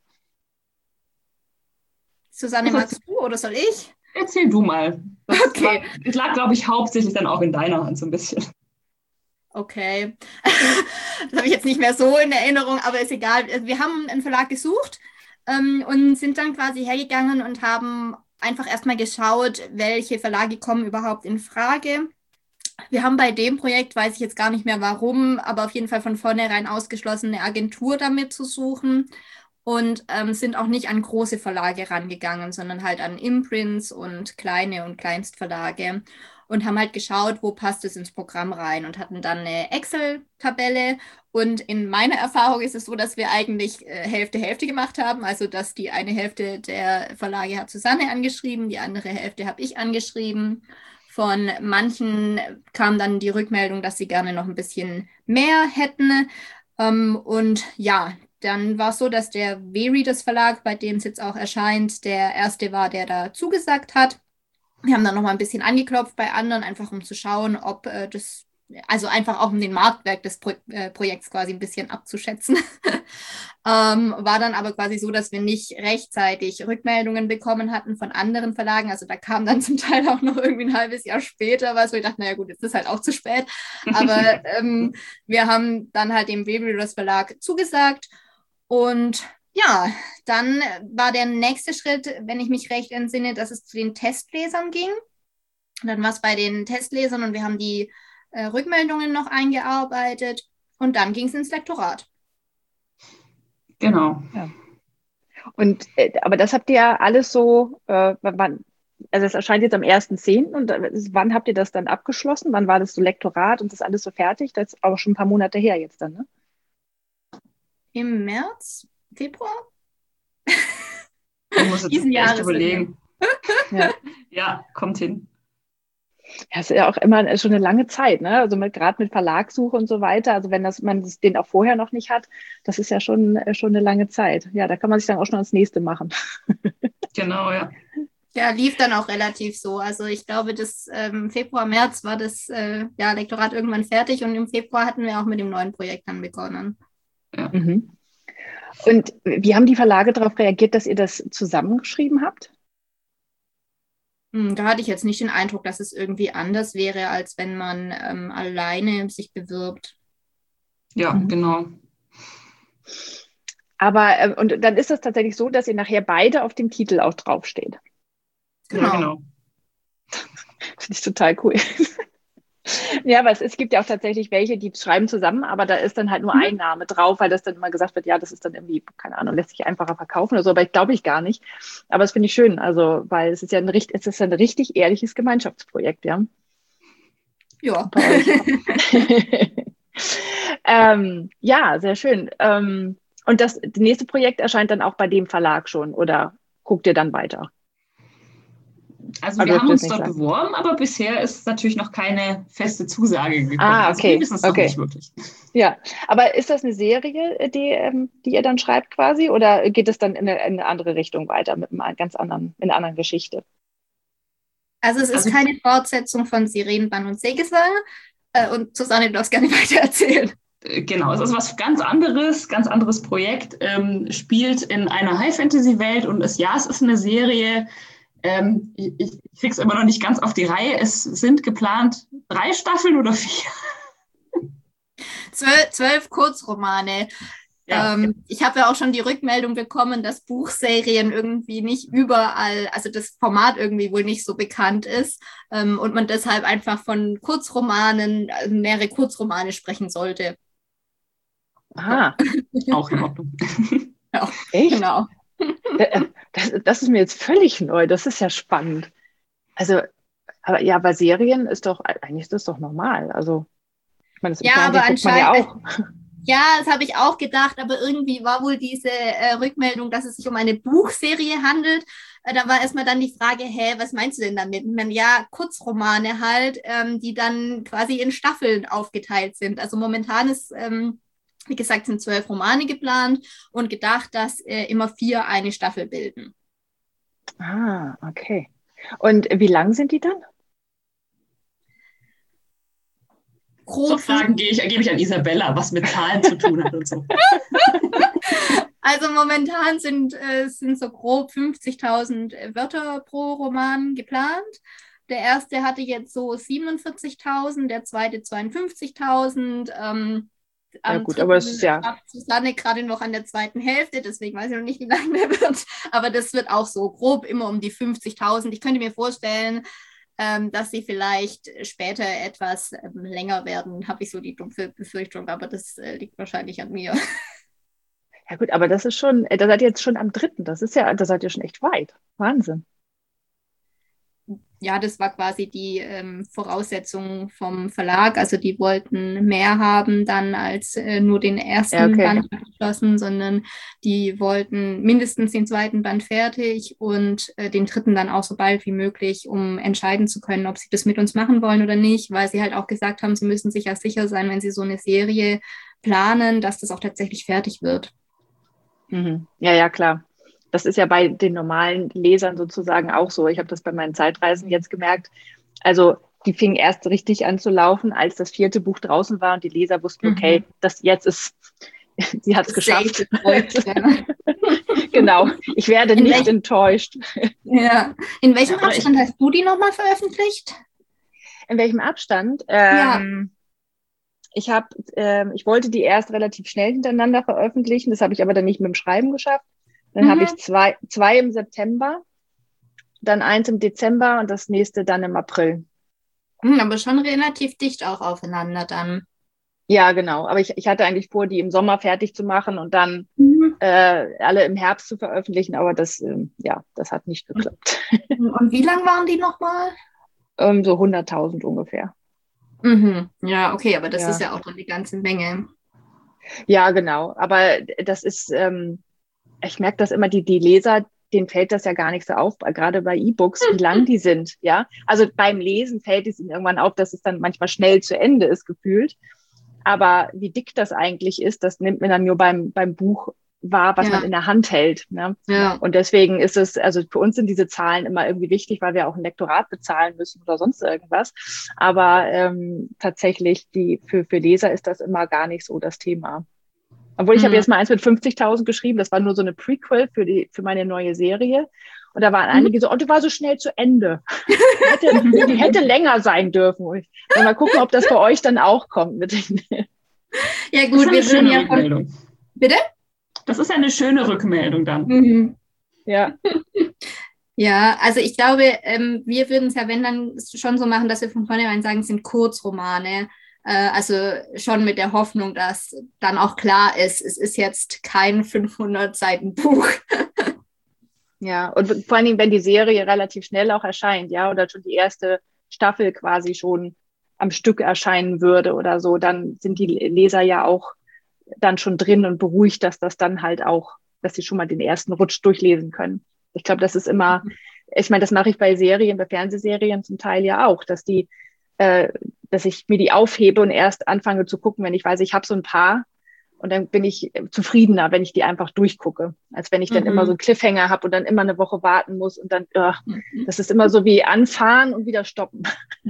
Susanne, magst du oder soll ich? Erzähl du mal. Das okay. lag, das lag, glaube ich, hauptsächlich dann auch in deiner Hand so ein bisschen. Okay. Das habe ich jetzt nicht mehr so in Erinnerung, aber ist egal. Wir haben einen Verlag gesucht ähm, und sind dann quasi hergegangen und haben einfach erstmal geschaut, welche Verlage kommen überhaupt in Frage. Wir haben bei dem Projekt, weiß ich jetzt gar nicht mehr warum, aber auf jeden Fall von vornherein ausgeschlossen, eine Agentur damit zu suchen und ähm, sind auch nicht an große Verlage rangegangen, sondern halt an Imprints und kleine und Kleinstverlage. und haben halt geschaut, wo passt es ins Programm rein und hatten dann eine Excel-Tabelle. Und in meiner Erfahrung ist es so, dass wir eigentlich äh, Hälfte, Hälfte gemacht haben. Also, dass die eine Hälfte der Verlage hat Susanne angeschrieben, die andere Hälfte habe ich angeschrieben. Von manchen kam dann die Rückmeldung, dass sie gerne noch ein bisschen mehr hätten. Ähm, und ja, dann war es so, dass der W-Readers Verlag, bei dem es jetzt auch erscheint, der erste war, der da zugesagt hat. Wir haben dann noch mal ein bisschen angeklopft bei anderen, einfach um zu schauen, ob äh, das, also einfach auch um den Marktwert des Pro äh, Projekts quasi ein bisschen abzuschätzen. ähm, war dann aber quasi so, dass wir nicht rechtzeitig Rückmeldungen bekommen hatten von anderen Verlagen. Also da kam dann zum Teil auch noch irgendwie ein halbes Jahr später was, wo ich dachte, naja gut, jetzt ist halt auch zu spät. Aber ähm, wir haben dann halt dem W-Readers Verlag zugesagt und ja, dann war der nächste Schritt, wenn ich mich recht entsinne, dass es zu den Testlesern ging. Dann war es bei den Testlesern und wir haben die äh, Rückmeldungen noch eingearbeitet und dann ging es ins Lektorat. Genau. Ja. Und äh, aber das habt ihr ja alles so, äh, wann, also es erscheint jetzt am ersten zehnten und äh, wann habt ihr das dann abgeschlossen? Wann war das so Lektorat und das alles so fertig? Das ist auch schon ein paar Monate her jetzt dann, ne? Im März, Februar? Ich muss jetzt Diesen echt Jahres überlegen. Ja. Ja, kommt hin. Ja, ist ja auch immer schon eine lange Zeit, ne? Also mit, gerade mit Verlagssuche und so weiter. Also wenn das, man das, den auch vorher noch nicht hat, das ist ja schon, äh, schon eine lange Zeit. Ja, da kann man sich dann auch schon ans nächste machen. Genau, ja. Ja, lief dann auch relativ so. Also ich glaube, das ähm, Februar, März war das äh, ja, Lektorat irgendwann fertig und im Februar hatten wir auch mit dem neuen Projekt dann begonnen. Ja. Mhm. Und wie haben die Verlage darauf reagiert, dass ihr das zusammengeschrieben habt? Hm, da hatte ich jetzt nicht den Eindruck, dass es irgendwie anders wäre, als wenn man ähm, alleine sich bewirbt. Ja, Mhm. genau. Aber, äh, und dann ist das tatsächlich so, dass ihr nachher beide auf dem Titel auch draufsteht. Genau. Ja, genau. Finde ich total cool. Ja, aber es, es gibt ja auch tatsächlich welche, die schreiben zusammen, aber da ist dann halt nur Mhm. ein Name drauf, weil das dann immer gesagt wird, ja, das ist dann irgendwie, keine Ahnung, lässt sich einfacher verkaufen oder so, aber ich glaube ich gar nicht. Aber das finde ich schön, also, weil es ist ja ein, richt- es ist ein richtig ehrliches Gemeinschaftsprojekt, ja. Ja. Bei euch. ähm, ja, sehr schön. Ähm, und das, das nächste Projekt erscheint dann auch bei dem Verlag schon oder guckt ihr dann weiter? Also Aber wir du haben dürft uns es nicht dort sagen. beworben, aber bisher ist natürlich noch keine feste Zusage gekommen. Ah, Also okay, wir wissen es noch okay. nicht wirklich. Ja, aber ist das eine Serie, die, ähm, die ihr dann schreibt quasi, oder geht es dann in eine, in eine andere Richtung weiter mit einem ganz anderen, in einer anderen Geschichte? Also es ist Also- keine Fortsetzung von Sirenenbann und Seegesang. Äh, und Susanne, du darfst gerne weiter erzählen. Äh, Genau, es ist was ganz anderes, ganz anderes Projekt, ähm, spielt in einer High-Fantasy-Welt und es, ja, es ist eine Serie. Ähm, ich ich krieg's immer noch nicht ganz auf die Reihe. Es sind geplant drei Staffeln oder vier. Zwölf, zwölf Kurzromane. Ja. Ähm, ich habe ja auch schon die Rückmeldung bekommen, dass Buchserien irgendwie nicht überall, also das Format irgendwie wohl nicht so bekannt ist ähm, und man deshalb einfach von Kurzromanen, also mehrere Kurzromane sprechen sollte. Aha, Auch in Ordnung. Ja, echt? genau. Da- Das, das ist mir jetzt völlig neu. Das ist ja spannend. Also, aber ja, bei Serien ist doch, eigentlich ist das doch normal. Also, ich meine, das im Ja, Fernsehen aber guckt man ja anscheinend, auch. ja, das habe ich auch gedacht, aber irgendwie war wohl diese äh, Rückmeldung, dass es sich um eine Buchserie handelt. Äh, da war erstmal dann die Frage, hä, was meinst du denn damit? Und dann, ja, Kurzromane halt, ähm, die dann quasi in Staffeln aufgeteilt sind. Also momentan ist, ähm, wie gesagt, sind zwölf Romane geplant und gedacht, dass äh, immer vier eine Staffel bilden. Ah, okay. Und wie lang sind die dann? So Grob Fragen gehe ich, gebe ich an Isabella, was mit Zahlen zu tun hat und so. Also momentan sind, äh, sind so grob fünfzigtausend Wörter pro Roman geplant. Der erste hatte jetzt so siebenundvierzigtausend, der zweite zweiundfünfzigtausend. Ähm, Ja am gut, aber es dritten ist ja, schafft Susanne gerade noch an der zweiten Hälfte, deswegen weiß ich noch nicht, wie lange der wird. Aber das wird auch so grob immer um die fünfzigtausend. Ich könnte mir vorstellen, ähm, dass sie vielleicht später etwas ähm, länger werden, habe ich so die dumpfe Befürchtung, aber das äh, liegt wahrscheinlich an mir. ja gut, aber das ist schon, äh, da seid ihr jetzt schon am dritten. Das ist ja, da seid ihr schon echt weit. Wahnsinn. ja, das war quasi die ähm, Voraussetzung vom Verlag. Also die wollten mehr haben dann als äh, nur den ersten Ja, okay. Band abgeschlossen, sondern die wollten mindestens den zweiten Band fertig und äh, den dritten dann auch so bald wie möglich, um entscheiden zu können, ob sie das mit uns machen wollen oder nicht, weil sie halt auch gesagt haben, sie müssen sich ja sicher sein, wenn sie so eine Serie planen, dass das auch tatsächlich fertig wird. Mhm. Ja, ja, klar. Das ist ja bei den normalen Lesern sozusagen auch so. Ich habe das bei meinen Zeitreisen jetzt gemerkt. Also die fingen erst richtig an zu laufen, als das vierte Buch draußen war und die Leser wussten, okay, mhm. das jetzt ist, sie hat es geschafft. Genau, ich werde in nicht welch, enttäuscht. Ja. In welchem ja, Abstand ich, hast du die nochmal veröffentlicht? In welchem Abstand? Ähm, ja. Ich habe, ähm, ich wollte die erst relativ schnell hintereinander veröffentlichen, das habe ich aber dann nicht mit dem Schreiben geschafft. Dann mhm. habe ich zwei, zwei im September, dann eins im Dezember und das nächste dann im April. Mhm, aber schon relativ dicht auch aufeinander dann. Ja, genau. Aber ich, ich hatte eigentlich vor, die im Sommer fertig zu machen und dann mhm. äh, alle im Herbst zu veröffentlichen, aber das, ähm, ja, das hat nicht geklappt. Und wie lang waren die nochmal? ähm, so hunderttausend ungefähr. Mhm. Ja, okay, aber das ja. ist ja auch dann die ganze Menge. Ja, genau. Aber das ist, ähm, ich merke das immer, die, die Leser, denen fällt das ja gar nicht so auf, gerade bei E-Books, wie lang die sind. Ja, also beim Lesen fällt es ihnen irgendwann auf, dass es dann manchmal schnell zu Ende ist, gefühlt. Aber wie dick das eigentlich ist, das nimmt man dann nur beim, beim Buch wahr, was ja. man in der Hand hält. Ne? Ja. Und deswegen ist es, also für uns sind diese Zahlen immer irgendwie wichtig, weil wir auch ein Lektorat bezahlen müssen oder sonst irgendwas. Aber ähm, tatsächlich, die für, für Leser ist das immer gar nicht so das Thema. Obwohl, ich mhm. habe jetzt mal eins mit fünfzigtausend geschrieben, das war nur so eine Prequel für die für meine neue Serie. Und da waren einige so, oh, die war so schnell zu Ende. Die hätte, die hätte länger sein dürfen. Und mal gucken, ob das bei euch dann auch kommt. Mit den ja gut, wir sind ja von... Bitte? Das ist ja eine schöne Rückmeldung dann. Mhm. Ja. Ja, also ich glaube, ähm, wir würden es ja, wenn dann schon so machen, dass wir von vornherein sagen, es sind Kurzromane. Äh, also schon mit der Hoffnung, dass dann auch klar ist, es ist jetzt kein fünfhundert Seiten Buch. Ja, und vor allen Dingen, wenn die Serie relativ schnell auch erscheint, ja, oder schon die erste Staffel quasi schon am Stück erscheinen würde oder so, dann sind die Leser ja auch dann schon drin und beruhigt, dass das dann halt auch, dass sie schon mal den ersten Rutsch durchlesen können. Ich glaube, das ist immer, ich meine, das mache ich bei Serien, bei Fernsehserien zum Teil ja auch, dass die, äh, dass ich mir die aufhebe und erst anfange zu gucken, wenn ich weiß, ich habe so ein paar. Und dann bin ich zufriedener, wenn ich die einfach durchgucke, als wenn ich dann mhm. immer so einen Cliffhanger habe und dann immer eine Woche warten muss und dann, ugh, mhm. das ist immer so wie anfahren und wieder stoppen.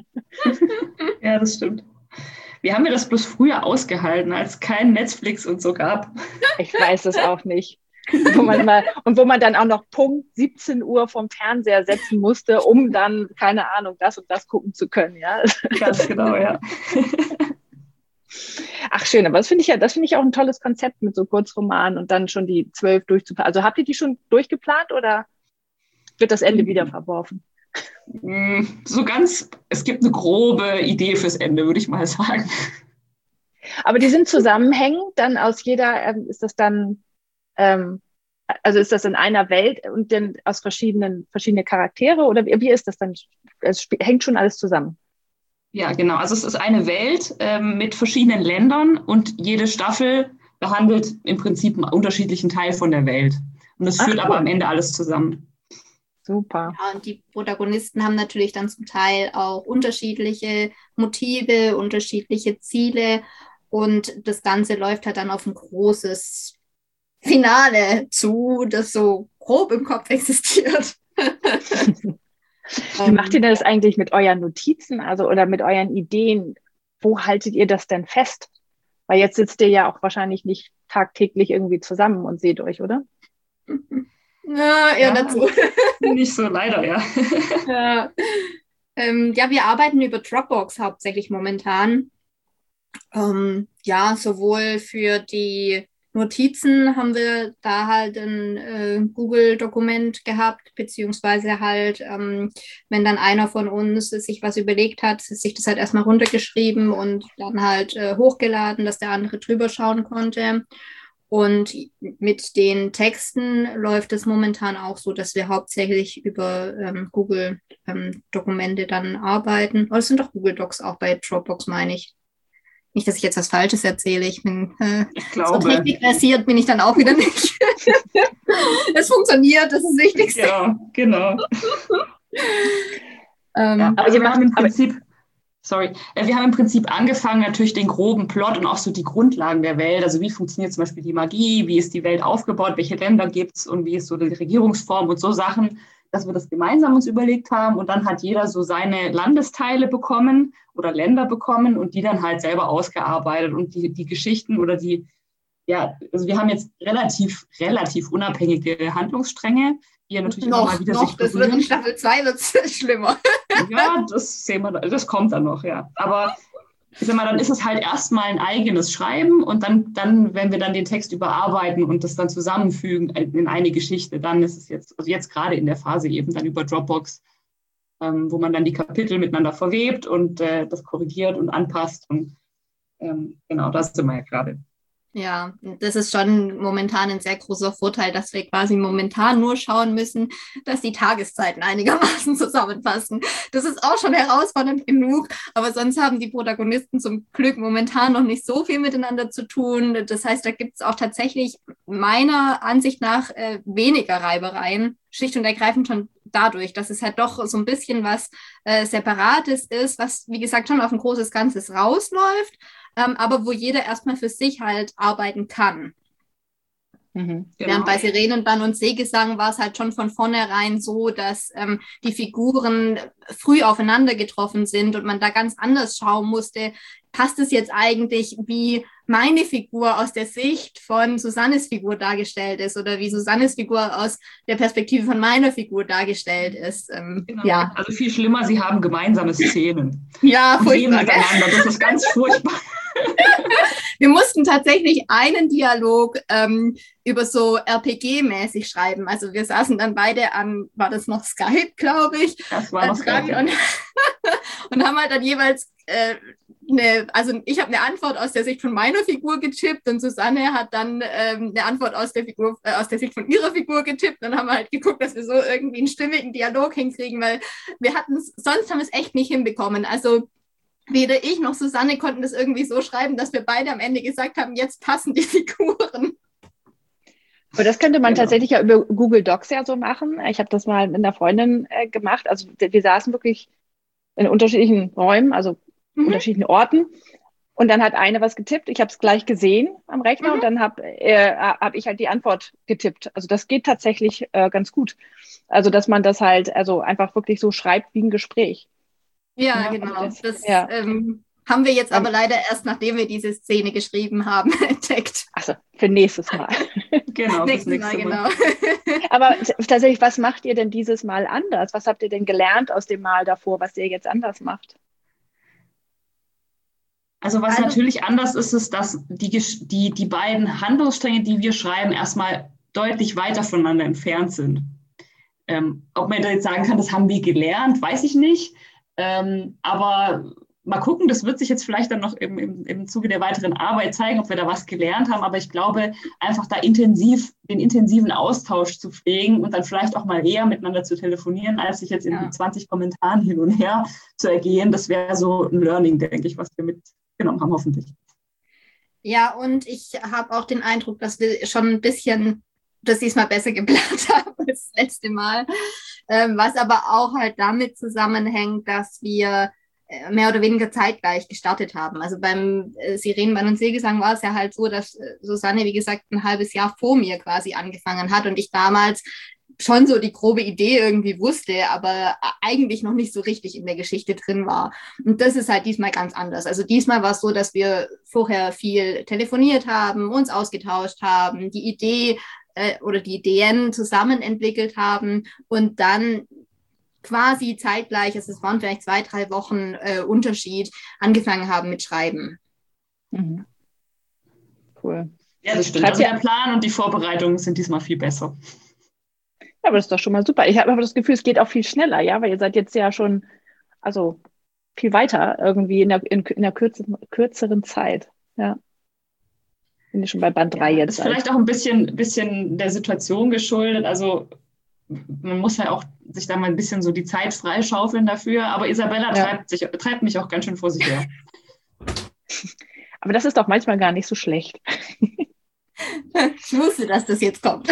Ja, das stimmt. Wie haben wir das bloß früher ausgehalten, als es kein Netflix und so gab? Ich weiß es auch nicht. Wo man mal, und wo man dann auch noch Punkt siebzehn Uhr vom Fernseher setzen musste, um dann, keine Ahnung, das und das gucken zu können. Ja? Ganz genau, ja. Ach schön, aber das finde ich ja, das finde ich auch ein tolles Konzept mit so Kurzromanen und dann schon die zwölf durchzuplanen. Also habt ihr die schon durchgeplant oder wird das Ende wieder verworfen? So ganz, es gibt eine grobe Idee fürs Ende, würde ich mal sagen. Aber die sind zusammenhängend, dann aus jeder, ähm, ist das dann, ähm, also ist das in einer Welt und dann aus verschiedenen, verschiedene Charaktere oder wie, wie ist das dann? Es hängt schon alles zusammen. Ja, genau. Also es ist eine Welt ähm, mit verschiedenen Ländern und jede Staffel behandelt im Prinzip einen unterschiedlichen Teil von der Welt. Und das führt Ach, aber cool. am Ende alles zusammen. Super. Ja, und die Protagonisten haben natürlich dann zum Teil auch unterschiedliche Motive, unterschiedliche Ziele und das Ganze läuft halt dann auf ein großes Finale zu, das so grob im Kopf existiert. Wie macht ihr das eigentlich mit euren Notizen, also oder mit euren Ideen? Wo haltet ihr das denn fest? Weil jetzt sitzt ihr ja auch wahrscheinlich nicht tagtäglich irgendwie zusammen und seht euch, oder? Ja, eher ja, dazu. Nicht so, leider, ja. Ja. Ähm, ja, wir arbeiten über Dropbox hauptsächlich momentan. Ähm, ja, sowohl für die Notizen haben wir da halt ein äh, Google-Dokument gehabt, beziehungsweise halt, ähm, wenn dann einer von uns sich was überlegt hat, sich das halt erstmal runtergeschrieben und dann halt äh, hochgeladen, dass der andere drüber schauen konnte. Und mit den Texten läuft es momentan auch so, dass wir hauptsächlich über ähm, Google-Dokumente ähm, dann arbeiten. Oh, es sind doch Google Docs auch bei Dropbox, meine ich. Nicht, dass ich jetzt was Falsches erzähle. Ich bin äh, ich glaube. So technikversiert bin ich dann auch wieder nicht. Es funktioniert, das ist das Wichtigste. Ja, genau. ähm, ja, aber wir machen im Prinzip... Sorry, wir haben im Prinzip angefangen, natürlich den groben Plot und auch so die Grundlagen der Welt, also wie funktioniert zum Beispiel die Magie, wie ist die Welt aufgebaut, welche Länder gibt es und wie ist so die Regierungsform und so Sachen, dass wir das gemeinsam uns überlegt haben und dann hat jeder so seine Landesteile bekommen oder Länder bekommen und die dann halt selber ausgearbeitet und die, die Geschichten oder die, ja, also wir haben jetzt relativ, relativ unabhängige Handlungsstränge, die ja natürlich noch, immer mal wieder noch, sich das berühren. wird in Staffel zwei wird es schlimmer. Ja, das sehen wir, das kommt dann noch, ja. Aber ich sag mal, dann ist es halt erstmal ein eigenes Schreiben und dann, dann, wenn wir dann den Text überarbeiten und das dann zusammenfügen in eine Geschichte, dann ist es jetzt, also jetzt gerade in der Phase eben dann über Dropbox, ähm, wo man dann die Kapitel miteinander verwebt und äh, das korrigiert und anpasst und ähm, genau, das sind wir ja gerade. Ja, das ist schon momentan ein sehr großer Vorteil, dass wir quasi momentan nur schauen müssen, dass die Tageszeiten einigermaßen zusammenpassen. Das ist auch schon herausfordernd genug, aber sonst haben die Protagonisten zum Glück momentan noch nicht so viel miteinander zu tun. Das heißt, da gibt es auch tatsächlich meiner Ansicht nach äh, weniger Reibereien, schlicht und ergreifend schon dadurch, dass es halt doch so ein bisschen was äh, Separates ist, was, wie gesagt, schon auf ein großes Ganzes rausläuft, ähm, aber wo jeder erstmal für sich halt arbeiten kann. Mhm, genau. Während bei Sirenenbann und Seegesang war es halt schon von vornherein so, dass ähm, die Figuren früh aufeinander getroffen sind und man da ganz anders schauen musste, passt es jetzt eigentlich, wie meine Figur aus der Sicht von Susannes Figur dargestellt ist oder wie Susannes Figur aus der Perspektive von meiner Figur dargestellt ist. Ähm, genau. Ja. Also viel schlimmer, sie haben gemeinsame Szenen. Ja, und reden furchtbar. miteinander. Das ist ganz furchtbar. Wir mussten tatsächlich einen Dialog ähm, über so R P G-mäßig schreiben. Also wir saßen dann beide an, war das noch Skype, glaube ich, Das war noch dran Skype. Und, und haben halt dann jeweils äh, eine, also ich habe eine Antwort aus der Sicht von meiner Figur getippt und Susanne hat dann ähm, eine Antwort aus der Figur, äh, aus der Sicht von ihrer Figur getippt. Dann haben wir halt geguckt, dass wir so irgendwie einen stimmigen Dialog hinkriegen, weil wir hatten es, sonst haben wir es echt nicht hinbekommen. Also weder ich noch Susanne konnten das irgendwie so schreiben, dass wir beide am Ende gesagt haben, jetzt passen die Figuren. Aber das könnte man Genau. tatsächlich ja über Google Docs ja so machen. Ich habe das mal mit einer Freundin äh, gemacht. Also wir saßen wirklich in unterschiedlichen Räumen, also Mhm. unterschiedlichen Orten. Und dann hat eine was getippt. Ich habe es gleich gesehen am Rechner Mhm. und dann habe äh, hab ich halt die Antwort getippt. Also das geht tatsächlich äh, ganz gut. Also dass man das halt also einfach wirklich so schreibt wie ein Gespräch. Ja, Ja, genau. also das- Das ja. ähm, haben wir jetzt Ähm, aber leider erst, nachdem wir diese Szene geschrieben haben, entdeckt. Also für nächstes Mal. Genau, bis Nächstes nächste Mal, Mal. genau. Aber t- tatsächlich, was macht ihr denn dieses Mal anders? Was habt ihr denn gelernt aus dem Mal davor, was ihr jetzt anders macht? Also was Also- natürlich anders ist, ist, dass die, Gesch- die, die beiden Handlungsstränge, die wir schreiben, erstmal deutlich weiter voneinander entfernt sind. Ähm, ob man da jetzt sagen kann, das haben wir gelernt, weiß ich nicht. Ähm, aber mal gucken, das wird sich jetzt vielleicht dann noch im, im, im Zuge der weiteren Arbeit zeigen, ob wir da was gelernt haben. Aber ich glaube, einfach da intensiv, den intensiven Austausch zu pflegen und dann vielleicht auch mal eher miteinander zu telefonieren, als sich jetzt in Ja. zwanzig Kommentaren hin und her zu ergehen, das wäre so ein Learning, denke ich, was wir mitgenommen haben, hoffentlich. Ja, und ich habe auch den Eindruck, dass wir schon ein bisschen das diesmal besser geplant haben als das letzte Mal. Ähm, was aber auch halt damit zusammenhängt, dass wir äh, mehr oder weniger zeitgleich gestartet haben. Also beim äh, Sirenenbann und Seegesang war es ja halt so, dass äh, Susanne, wie gesagt, ein halbes Jahr vor mir quasi angefangen hat und ich damals schon so die grobe Idee irgendwie wusste, aber eigentlich noch nicht so richtig in der Geschichte drin war. Und das ist halt diesmal ganz anders. Also diesmal war es so, dass wir vorher viel telefoniert haben, uns ausgetauscht haben, die Idee äh, oder die Ideen zusammen entwickelt haben und dann quasi zeitgleich, also es waren vielleicht zwei, drei Wochen äh, Unterschied, angefangen haben mit Schreiben. Mhm. Cool. Ja, das stimmt. Schreibt Also ihr- der Plan und die Vorbereitungen sind diesmal viel besser. Ja, aber das ist doch schon mal super. Ich habe aber das Gefühl, es geht auch viel schneller, ja, weil ihr seid jetzt ja schon, also viel weiter irgendwie in der, in, in der kürzeren, kürzeren Zeit. Ja. Bin ich schon bei Band drei ja, jetzt. Ist vielleicht auch ein bisschen, bisschen der Situation geschuldet. Also man muss ja auch sich da mal ein bisschen so die Zeit freischaufeln dafür. Aber Isabella Ja. treibt, sich, treibt mich auch ganz schön vor sich her. Aber das ist doch manchmal gar nicht so schlecht. Ich wusste, dass das jetzt kommt.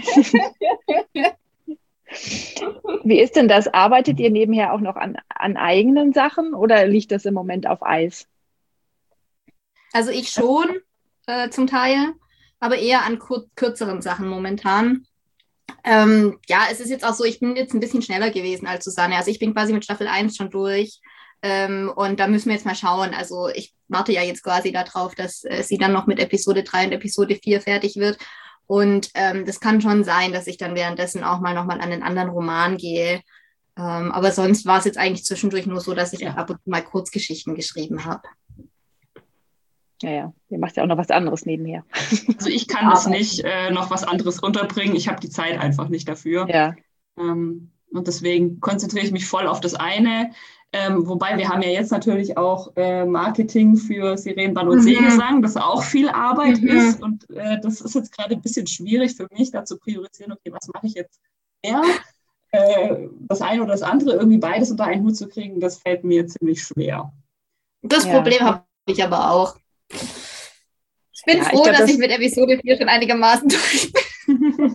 Wie ist denn das? Arbeitet ihr nebenher auch noch an, an eigenen Sachen oder liegt das im Moment auf Eis? Also ich schon äh, zum Teil, aber eher an kur kürzeren Sachen momentan. Ähm, ja, es ist jetzt auch so, ich bin jetzt ein bisschen schneller gewesen als Susanne. Also ich bin quasi mit Staffel eins schon durch. Ähm, und da müssen wir jetzt mal schauen. Also ich warte ja jetzt quasi darauf, dass äh, sie dann noch mit Episode drei und Episode vier fertig wird. Und ähm, das kann schon sein, dass ich dann währenddessen auch mal nochmal an einen anderen Roman gehe. Ähm, aber sonst war es jetzt eigentlich zwischendurch nur so, dass ich Ja. ab und zu mal Kurzgeschichten geschrieben habe. Ja, ja, ihr macht ja auch noch was anderes nebenher. Also ich kann das nicht äh, noch was anderes unterbringen. Ich habe die Zeit einfach nicht dafür. Ja. Ähm, und deswegen konzentriere ich mich voll auf das eine. Ähm, wobei wir haben ja jetzt natürlich auch äh, Marketing für Sirenenball und Mhm. Seegesang, das auch viel Arbeit Mhm. ist. Und äh, das ist jetzt gerade ein bisschen schwierig für mich, da zu priorisieren, okay, was mache ich jetzt mehr? Äh, das eine oder das andere, irgendwie beides unter einen Hut zu kriegen, das fällt mir ziemlich schwer. Das Ja. Problem habe ich aber auch. Ich bin Ja, ich froh, glaub, dass das- ich mit Episode vier schon einigermaßen durch bin.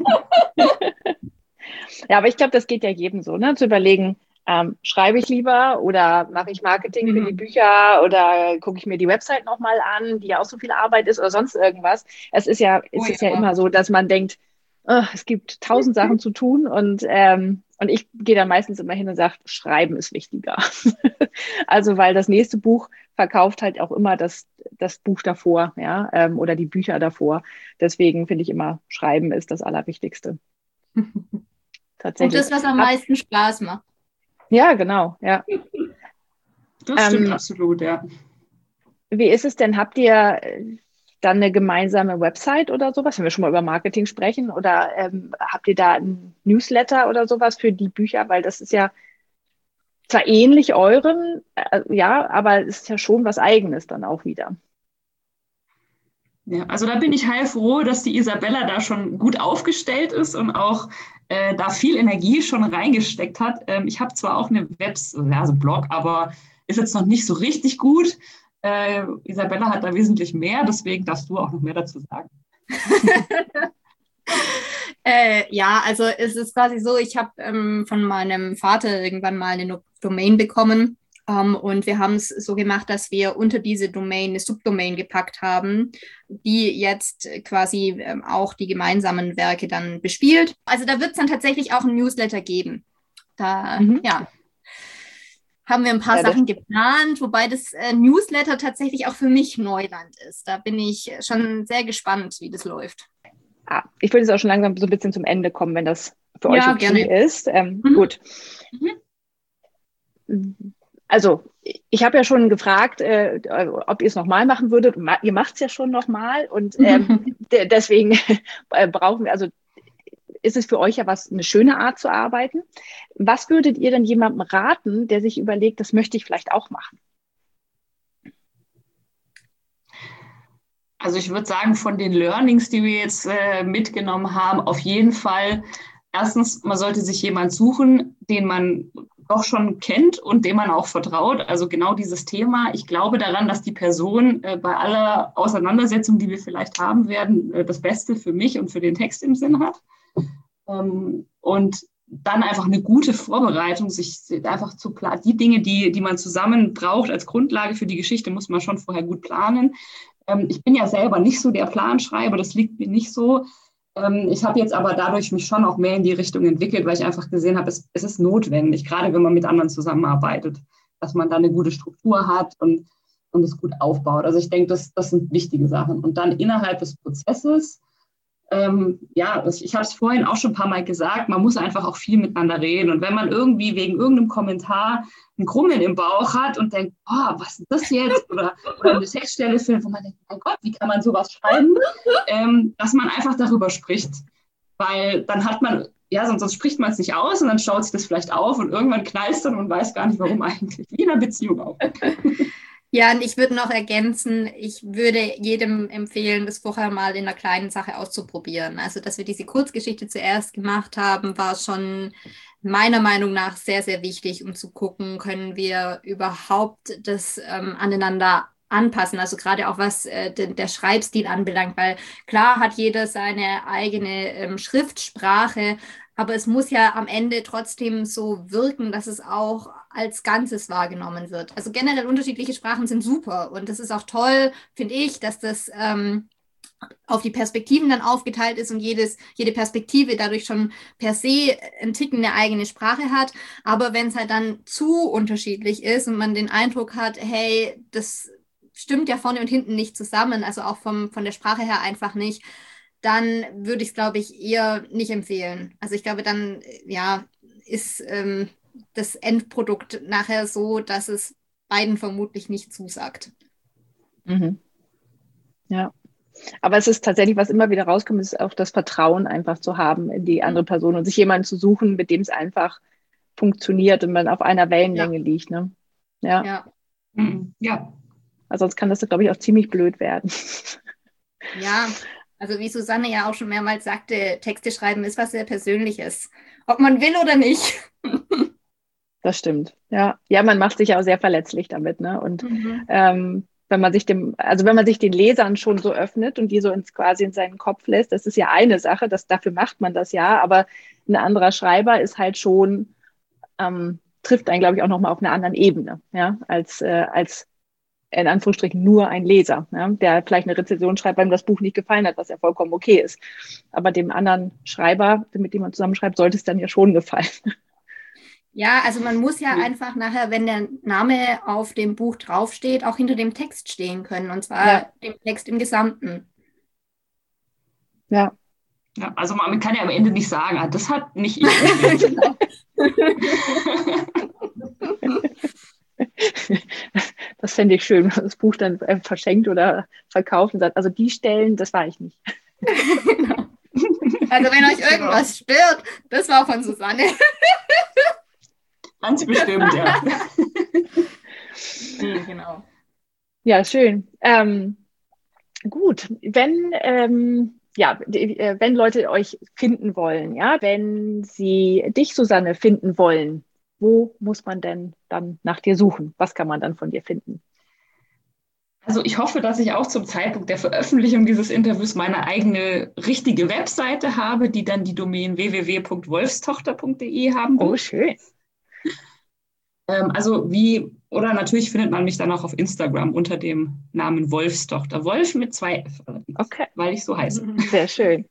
Ja, aber ich glaube, das geht ja jedem so, ne? Zu überlegen, ähm, schreibe ich lieber oder mache ich Marketing für Mhm. die Bücher oder gucke ich mir die Website nochmal an, die ja auch so viel Arbeit ist oder sonst irgendwas. Es ist ja, es Oh ist ja ja. immer so, dass man denkt, oh, es gibt tausend Sachen zu tun und, ähm, und ich gehe dann meistens immer hin und sage, Schreiben ist wichtiger. Also, weil das nächste Buch verkauft halt auch immer das, das Buch davor, ja, ähm, oder die Bücher davor. Deswegen finde ich immer, Schreiben ist das Allerwichtigste. Und Tatsächlich. das, was am meisten Spaß macht. Ja, genau, ja. Das stimmt Ähm, absolut, ja. Wie ist es denn? Habt ihr äh, dann eine gemeinsame Website oder sowas, wenn wir schon mal über Marketing sprechen? Oder ähm, habt ihr da ein Newsletter oder sowas für die Bücher? Weil das ist ja zwar ähnlich euren, äh, ja, aber es ist ja schon was Eigenes dann auch wieder. Ja, also da bin ich heilfroh, dass die Isabella da schon gut aufgestellt ist und auch äh, da viel Energie schon reingesteckt hat. Ähm, ich habe zwar auch eine Website, also Blog, aber ist jetzt noch nicht so richtig gut. Äh, Isabella hat da wesentlich mehr, deswegen darfst du auch noch mehr dazu sagen. Äh, ja, also es ist quasi so, ich habe ähm, von meinem Vater irgendwann mal eine no Domain bekommen ähm, und wir haben es so gemacht, dass wir unter diese Domain eine Subdomain gepackt haben, die jetzt quasi ähm, auch die gemeinsamen Werke dann bespielt. Also da wird es dann tatsächlich auch ein Newsletter geben. Da, Mhm. ja, haben wir ein paar Ja, das- Sachen geplant, wobei das äh, Newsletter tatsächlich auch für mich Neuland ist. Da bin ich schon sehr gespannt, wie das läuft. Ah, ich würde jetzt auch schon langsam so ein bisschen zum Ende kommen, wenn das für Ja, euch okay gerne. ist. Ähm, Mhm. Gut. Also, ich habe ja schon gefragt, äh, ob ihr es nochmal machen würdet. Ma- Ihr macht es ja schon nochmal und ähm, de deswegen äh, brauchen wir, also ist es für euch ja was, eine schöne Art zu arbeiten. Was würdet ihr denn jemandem raten, der sich überlegt, das möchte ich vielleicht auch machen? Also ich würde sagen, von den Learnings, die wir jetzt äh, mitgenommen haben, auf jeden Fall, erstens, man sollte sich jemand suchen, den man doch schon kennt und dem man auch vertraut. Also genau dieses Thema. Ich glaube daran, dass die Person äh, bei aller Auseinandersetzung, die wir vielleicht haben werden, äh, das Beste für mich und für den Text im Sinn hat. Ähm, und dann einfach eine gute Vorbereitung, sich einfach zu planen. Die Dinge, die, die man zusammen braucht als Grundlage für die Geschichte, muss man schon vorher gut planen. Ähm, ich bin ja selber nicht so der Planschreiber, das liegt mir nicht so. Ähm, ich habe jetzt aber dadurch mich schon auch mehr in die Richtung entwickelt, weil ich einfach gesehen habe, es, es ist notwendig, gerade wenn man mit anderen zusammenarbeitet, dass man da eine gute Struktur hat und, und es gut aufbaut. Also ich denke, das, das sind wichtige Sachen. Und dann innerhalb des Prozesses, Ähm, ja, ich habe es vorhin auch schon ein paar Mal gesagt, man muss einfach auch viel miteinander reden. Und wenn man irgendwie wegen irgendeinem Kommentar ein Krummeln im Bauch hat und denkt, oh, was ist das jetzt? Oder, oder eine Textstelle findet, wo man denkt, mein Gott, wie kann man sowas schreiben? Ähm, dass man einfach darüber spricht. Weil dann hat man, ja, sonst, sonst spricht man es nicht aus und dann schaut sich das vielleicht auf und irgendwann knallt es dann und weiß gar nicht, warum eigentlich. Wie in einer Beziehung auch. Ja, und ich würde noch ergänzen, ich würde jedem empfehlen, das vorher mal in einer kleinen Sache auszuprobieren. Also, dass wir diese Kurzgeschichte zuerst gemacht haben, war schon meiner Meinung nach sehr, sehr wichtig, um zu gucken, können wir überhaupt das ähm, aneinander anpassen. Also gerade auch was äh, den, der Schreibstil anbelangt, weil klar hat jeder seine eigene ähm, Schriftsprache, aber es muss ja am Ende trotzdem so wirken, dass es auch als Ganzes wahrgenommen wird. Also generell unterschiedliche Sprachen sind super und das ist auch toll, finde ich, dass das ähm, auf die Perspektiven dann aufgeteilt ist und jedes, jede Perspektive dadurch schon per se einen Ticken eine eigene Sprache hat. Aber wenn es halt dann zu unterschiedlich ist und man den Eindruck hat, hey, das stimmt ja vorne und hinten nicht zusammen, also auch vom, von der Sprache her einfach nicht, dann würde ich es, glaube ich, eher nicht empfehlen. Also ich glaube, dann ja, ist ähm, das Endprodukt nachher so, dass es beiden vermutlich nicht zusagt. Mhm. Ja. Aber es ist tatsächlich, was immer wieder rauskommt, ist auch das Vertrauen einfach zu haben in die andere Person und sich jemanden zu suchen, mit dem es einfach funktioniert und man auf einer Wellenlänge ja. liegt. Ne? Ja. Ja. Mhm. Ja. Also sonst kann das, glaube ich, auch ziemlich blöd werden. Ja, also wie Susanne ja auch schon mehrmals sagte, Texte schreiben ist was sehr Persönliches. Ob man will oder nicht. Das stimmt. Ja, ja, man macht sich ja auch sehr verletzlich damit, ne? Und mhm. ähm, wenn man sich dem, also wenn man sich den Lesern schon so öffnet und die so ins quasi in seinen Kopf lässt, das ist ja eine Sache, das, dafür macht man das ja, aber ein anderer Schreiber ist halt schon, ähm, trifft einen, glaube ich, auch nochmal auf einer anderen Ebene, ja, als, äh, als in Anführungsstrichen nur ein Leser, ja, der vielleicht eine Rezension schreibt, weil ihm das Buch nicht gefallen hat, was ja vollkommen okay ist. Aber dem anderen Schreiber, mit dem man zusammenschreibt, sollte es dann ja schon gefallen. Ja, also man muss ja einfach nachher, wenn der Name auf dem Buch draufsteht, auch hinter dem Text stehen können, und zwar ja. dem Text im Gesamten. Ja. Ja, also man kann ja am Ende nicht sagen, ah, das hat nicht ich geschrieben. Das fände ich schön, wenn man das Buch dann verschenkt oder verkauft und sagt, also die Stellen, das war ich nicht. Genau. Also wenn euch irgendwas stört, das war von Susanne. Ganz bestimmt, ja. Genau. Ja, schön. Ähm, gut, wenn, ähm, ja, die, äh, wenn Leute euch finden wollen, ja, wenn sie dich, Susanne, finden wollen, wo muss man denn dann nach dir suchen? Was kann man dann von dir finden? Also ich hoffe, dass ich auch zum Zeitpunkt der Veröffentlichung dieses Interviews meine eigene richtige Webseite habe, die dann die Domain w w w punkt wolfstochter punkt d e haben wird. Oh, schön. Ähm, also wie, oder natürlich findet man mich dann auch auf Instagram unter dem Namen Wolfstochter. Wolf mit zwei F, okay. Weil ich so heiße. Sehr schön.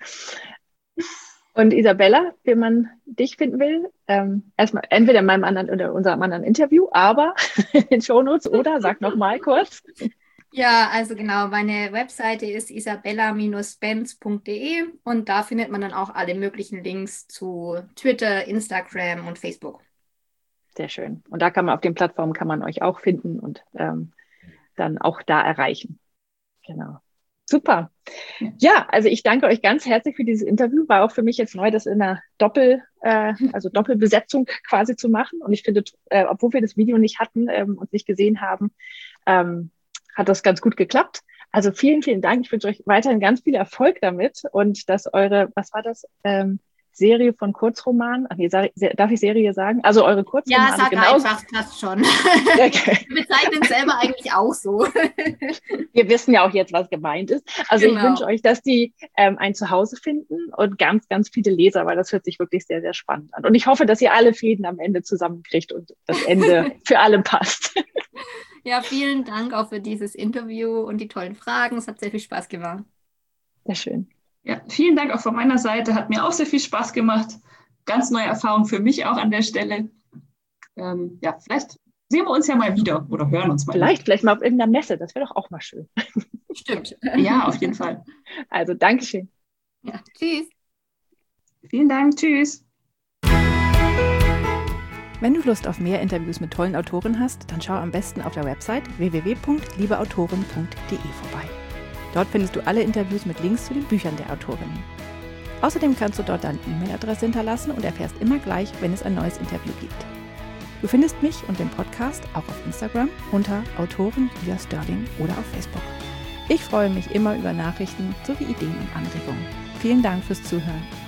Und Isabella, wenn man dich finden will, ähm, erstmal entweder in meinem anderen oder unserem anderen Interview, aber in den Shownotes oder sag noch mal kurz. Ja, also genau, meine Webseite ist isabella Bindestrich benz punkt d e und da findet man dann auch alle möglichen Links zu Twitter, Instagram und Facebook. Sehr schön. Und da kann man auf den Plattformen kann man euch auch finden und ähm, dann auch da erreichen. Genau. Super. Ja, also ich danke euch ganz herzlich für dieses Interview. War auch für mich jetzt neu, das in einer Doppel, äh, also Doppelbesetzung quasi zu machen. Und ich finde, äh, obwohl wir das Video nicht hatten ähm, und nicht gesehen haben, ähm, hat das ganz gut geklappt. Also vielen, vielen Dank. Ich wünsche euch weiterhin ganz viel Erfolg damit und dass eure, was war das? Ähm, Serie von Kurzromanen. Ach nee, darf ich Serie sagen? Also eure Kurzromane. Ja, sag genauso. einfach, passt schon. Okay. Wir bezeichnen es selber eigentlich auch so. Wir wissen ja auch jetzt, was gemeint ist. Also genau. Ich wünsche euch, dass die ähm, ein Zuhause finden und ganz, ganz viele Leser, weil das hört sich wirklich sehr, sehr spannend an. Und ich hoffe, dass ihr alle Fäden am Ende zusammenkriegt und das Ende für alle passt. Ja, vielen Dank auch für dieses Interview und die tollen Fragen. Es hat sehr viel Spaß gemacht. Sehr schön. Ja, vielen Dank auch von meiner Seite. Hat mir auch sehr viel Spaß gemacht. Ganz neue Erfahrung für mich auch an der Stelle. Ähm, ja, vielleicht sehen wir uns ja mal wieder oder hören uns mal. Vielleicht, wieder. vielleicht mal auf irgendeiner Messe. Das wäre doch auch mal schön. Stimmt. Ja, auf jeden Fall. Also, Dankeschön. Ja, tschüss. Vielen Dank. Tschüss. Wenn du Lust auf mehr Interviews mit tollen Autoren hast, dann schau am besten auf der Website w w w punkt liebeautoren punkt d e vorbei. Dort findest du alle Interviews mit Links zu den Büchern der Autorinnen. Außerdem kannst du dort deine E-Mail-Adresse hinterlassen und erfährst immer gleich, wenn es ein neues Interview gibt. Du findest mich und den Podcast auch auf Instagram unter Autorin Julia Sterling oder auf Facebook. Ich freue mich immer über Nachrichten sowie Ideen und Anregungen. Vielen Dank fürs Zuhören.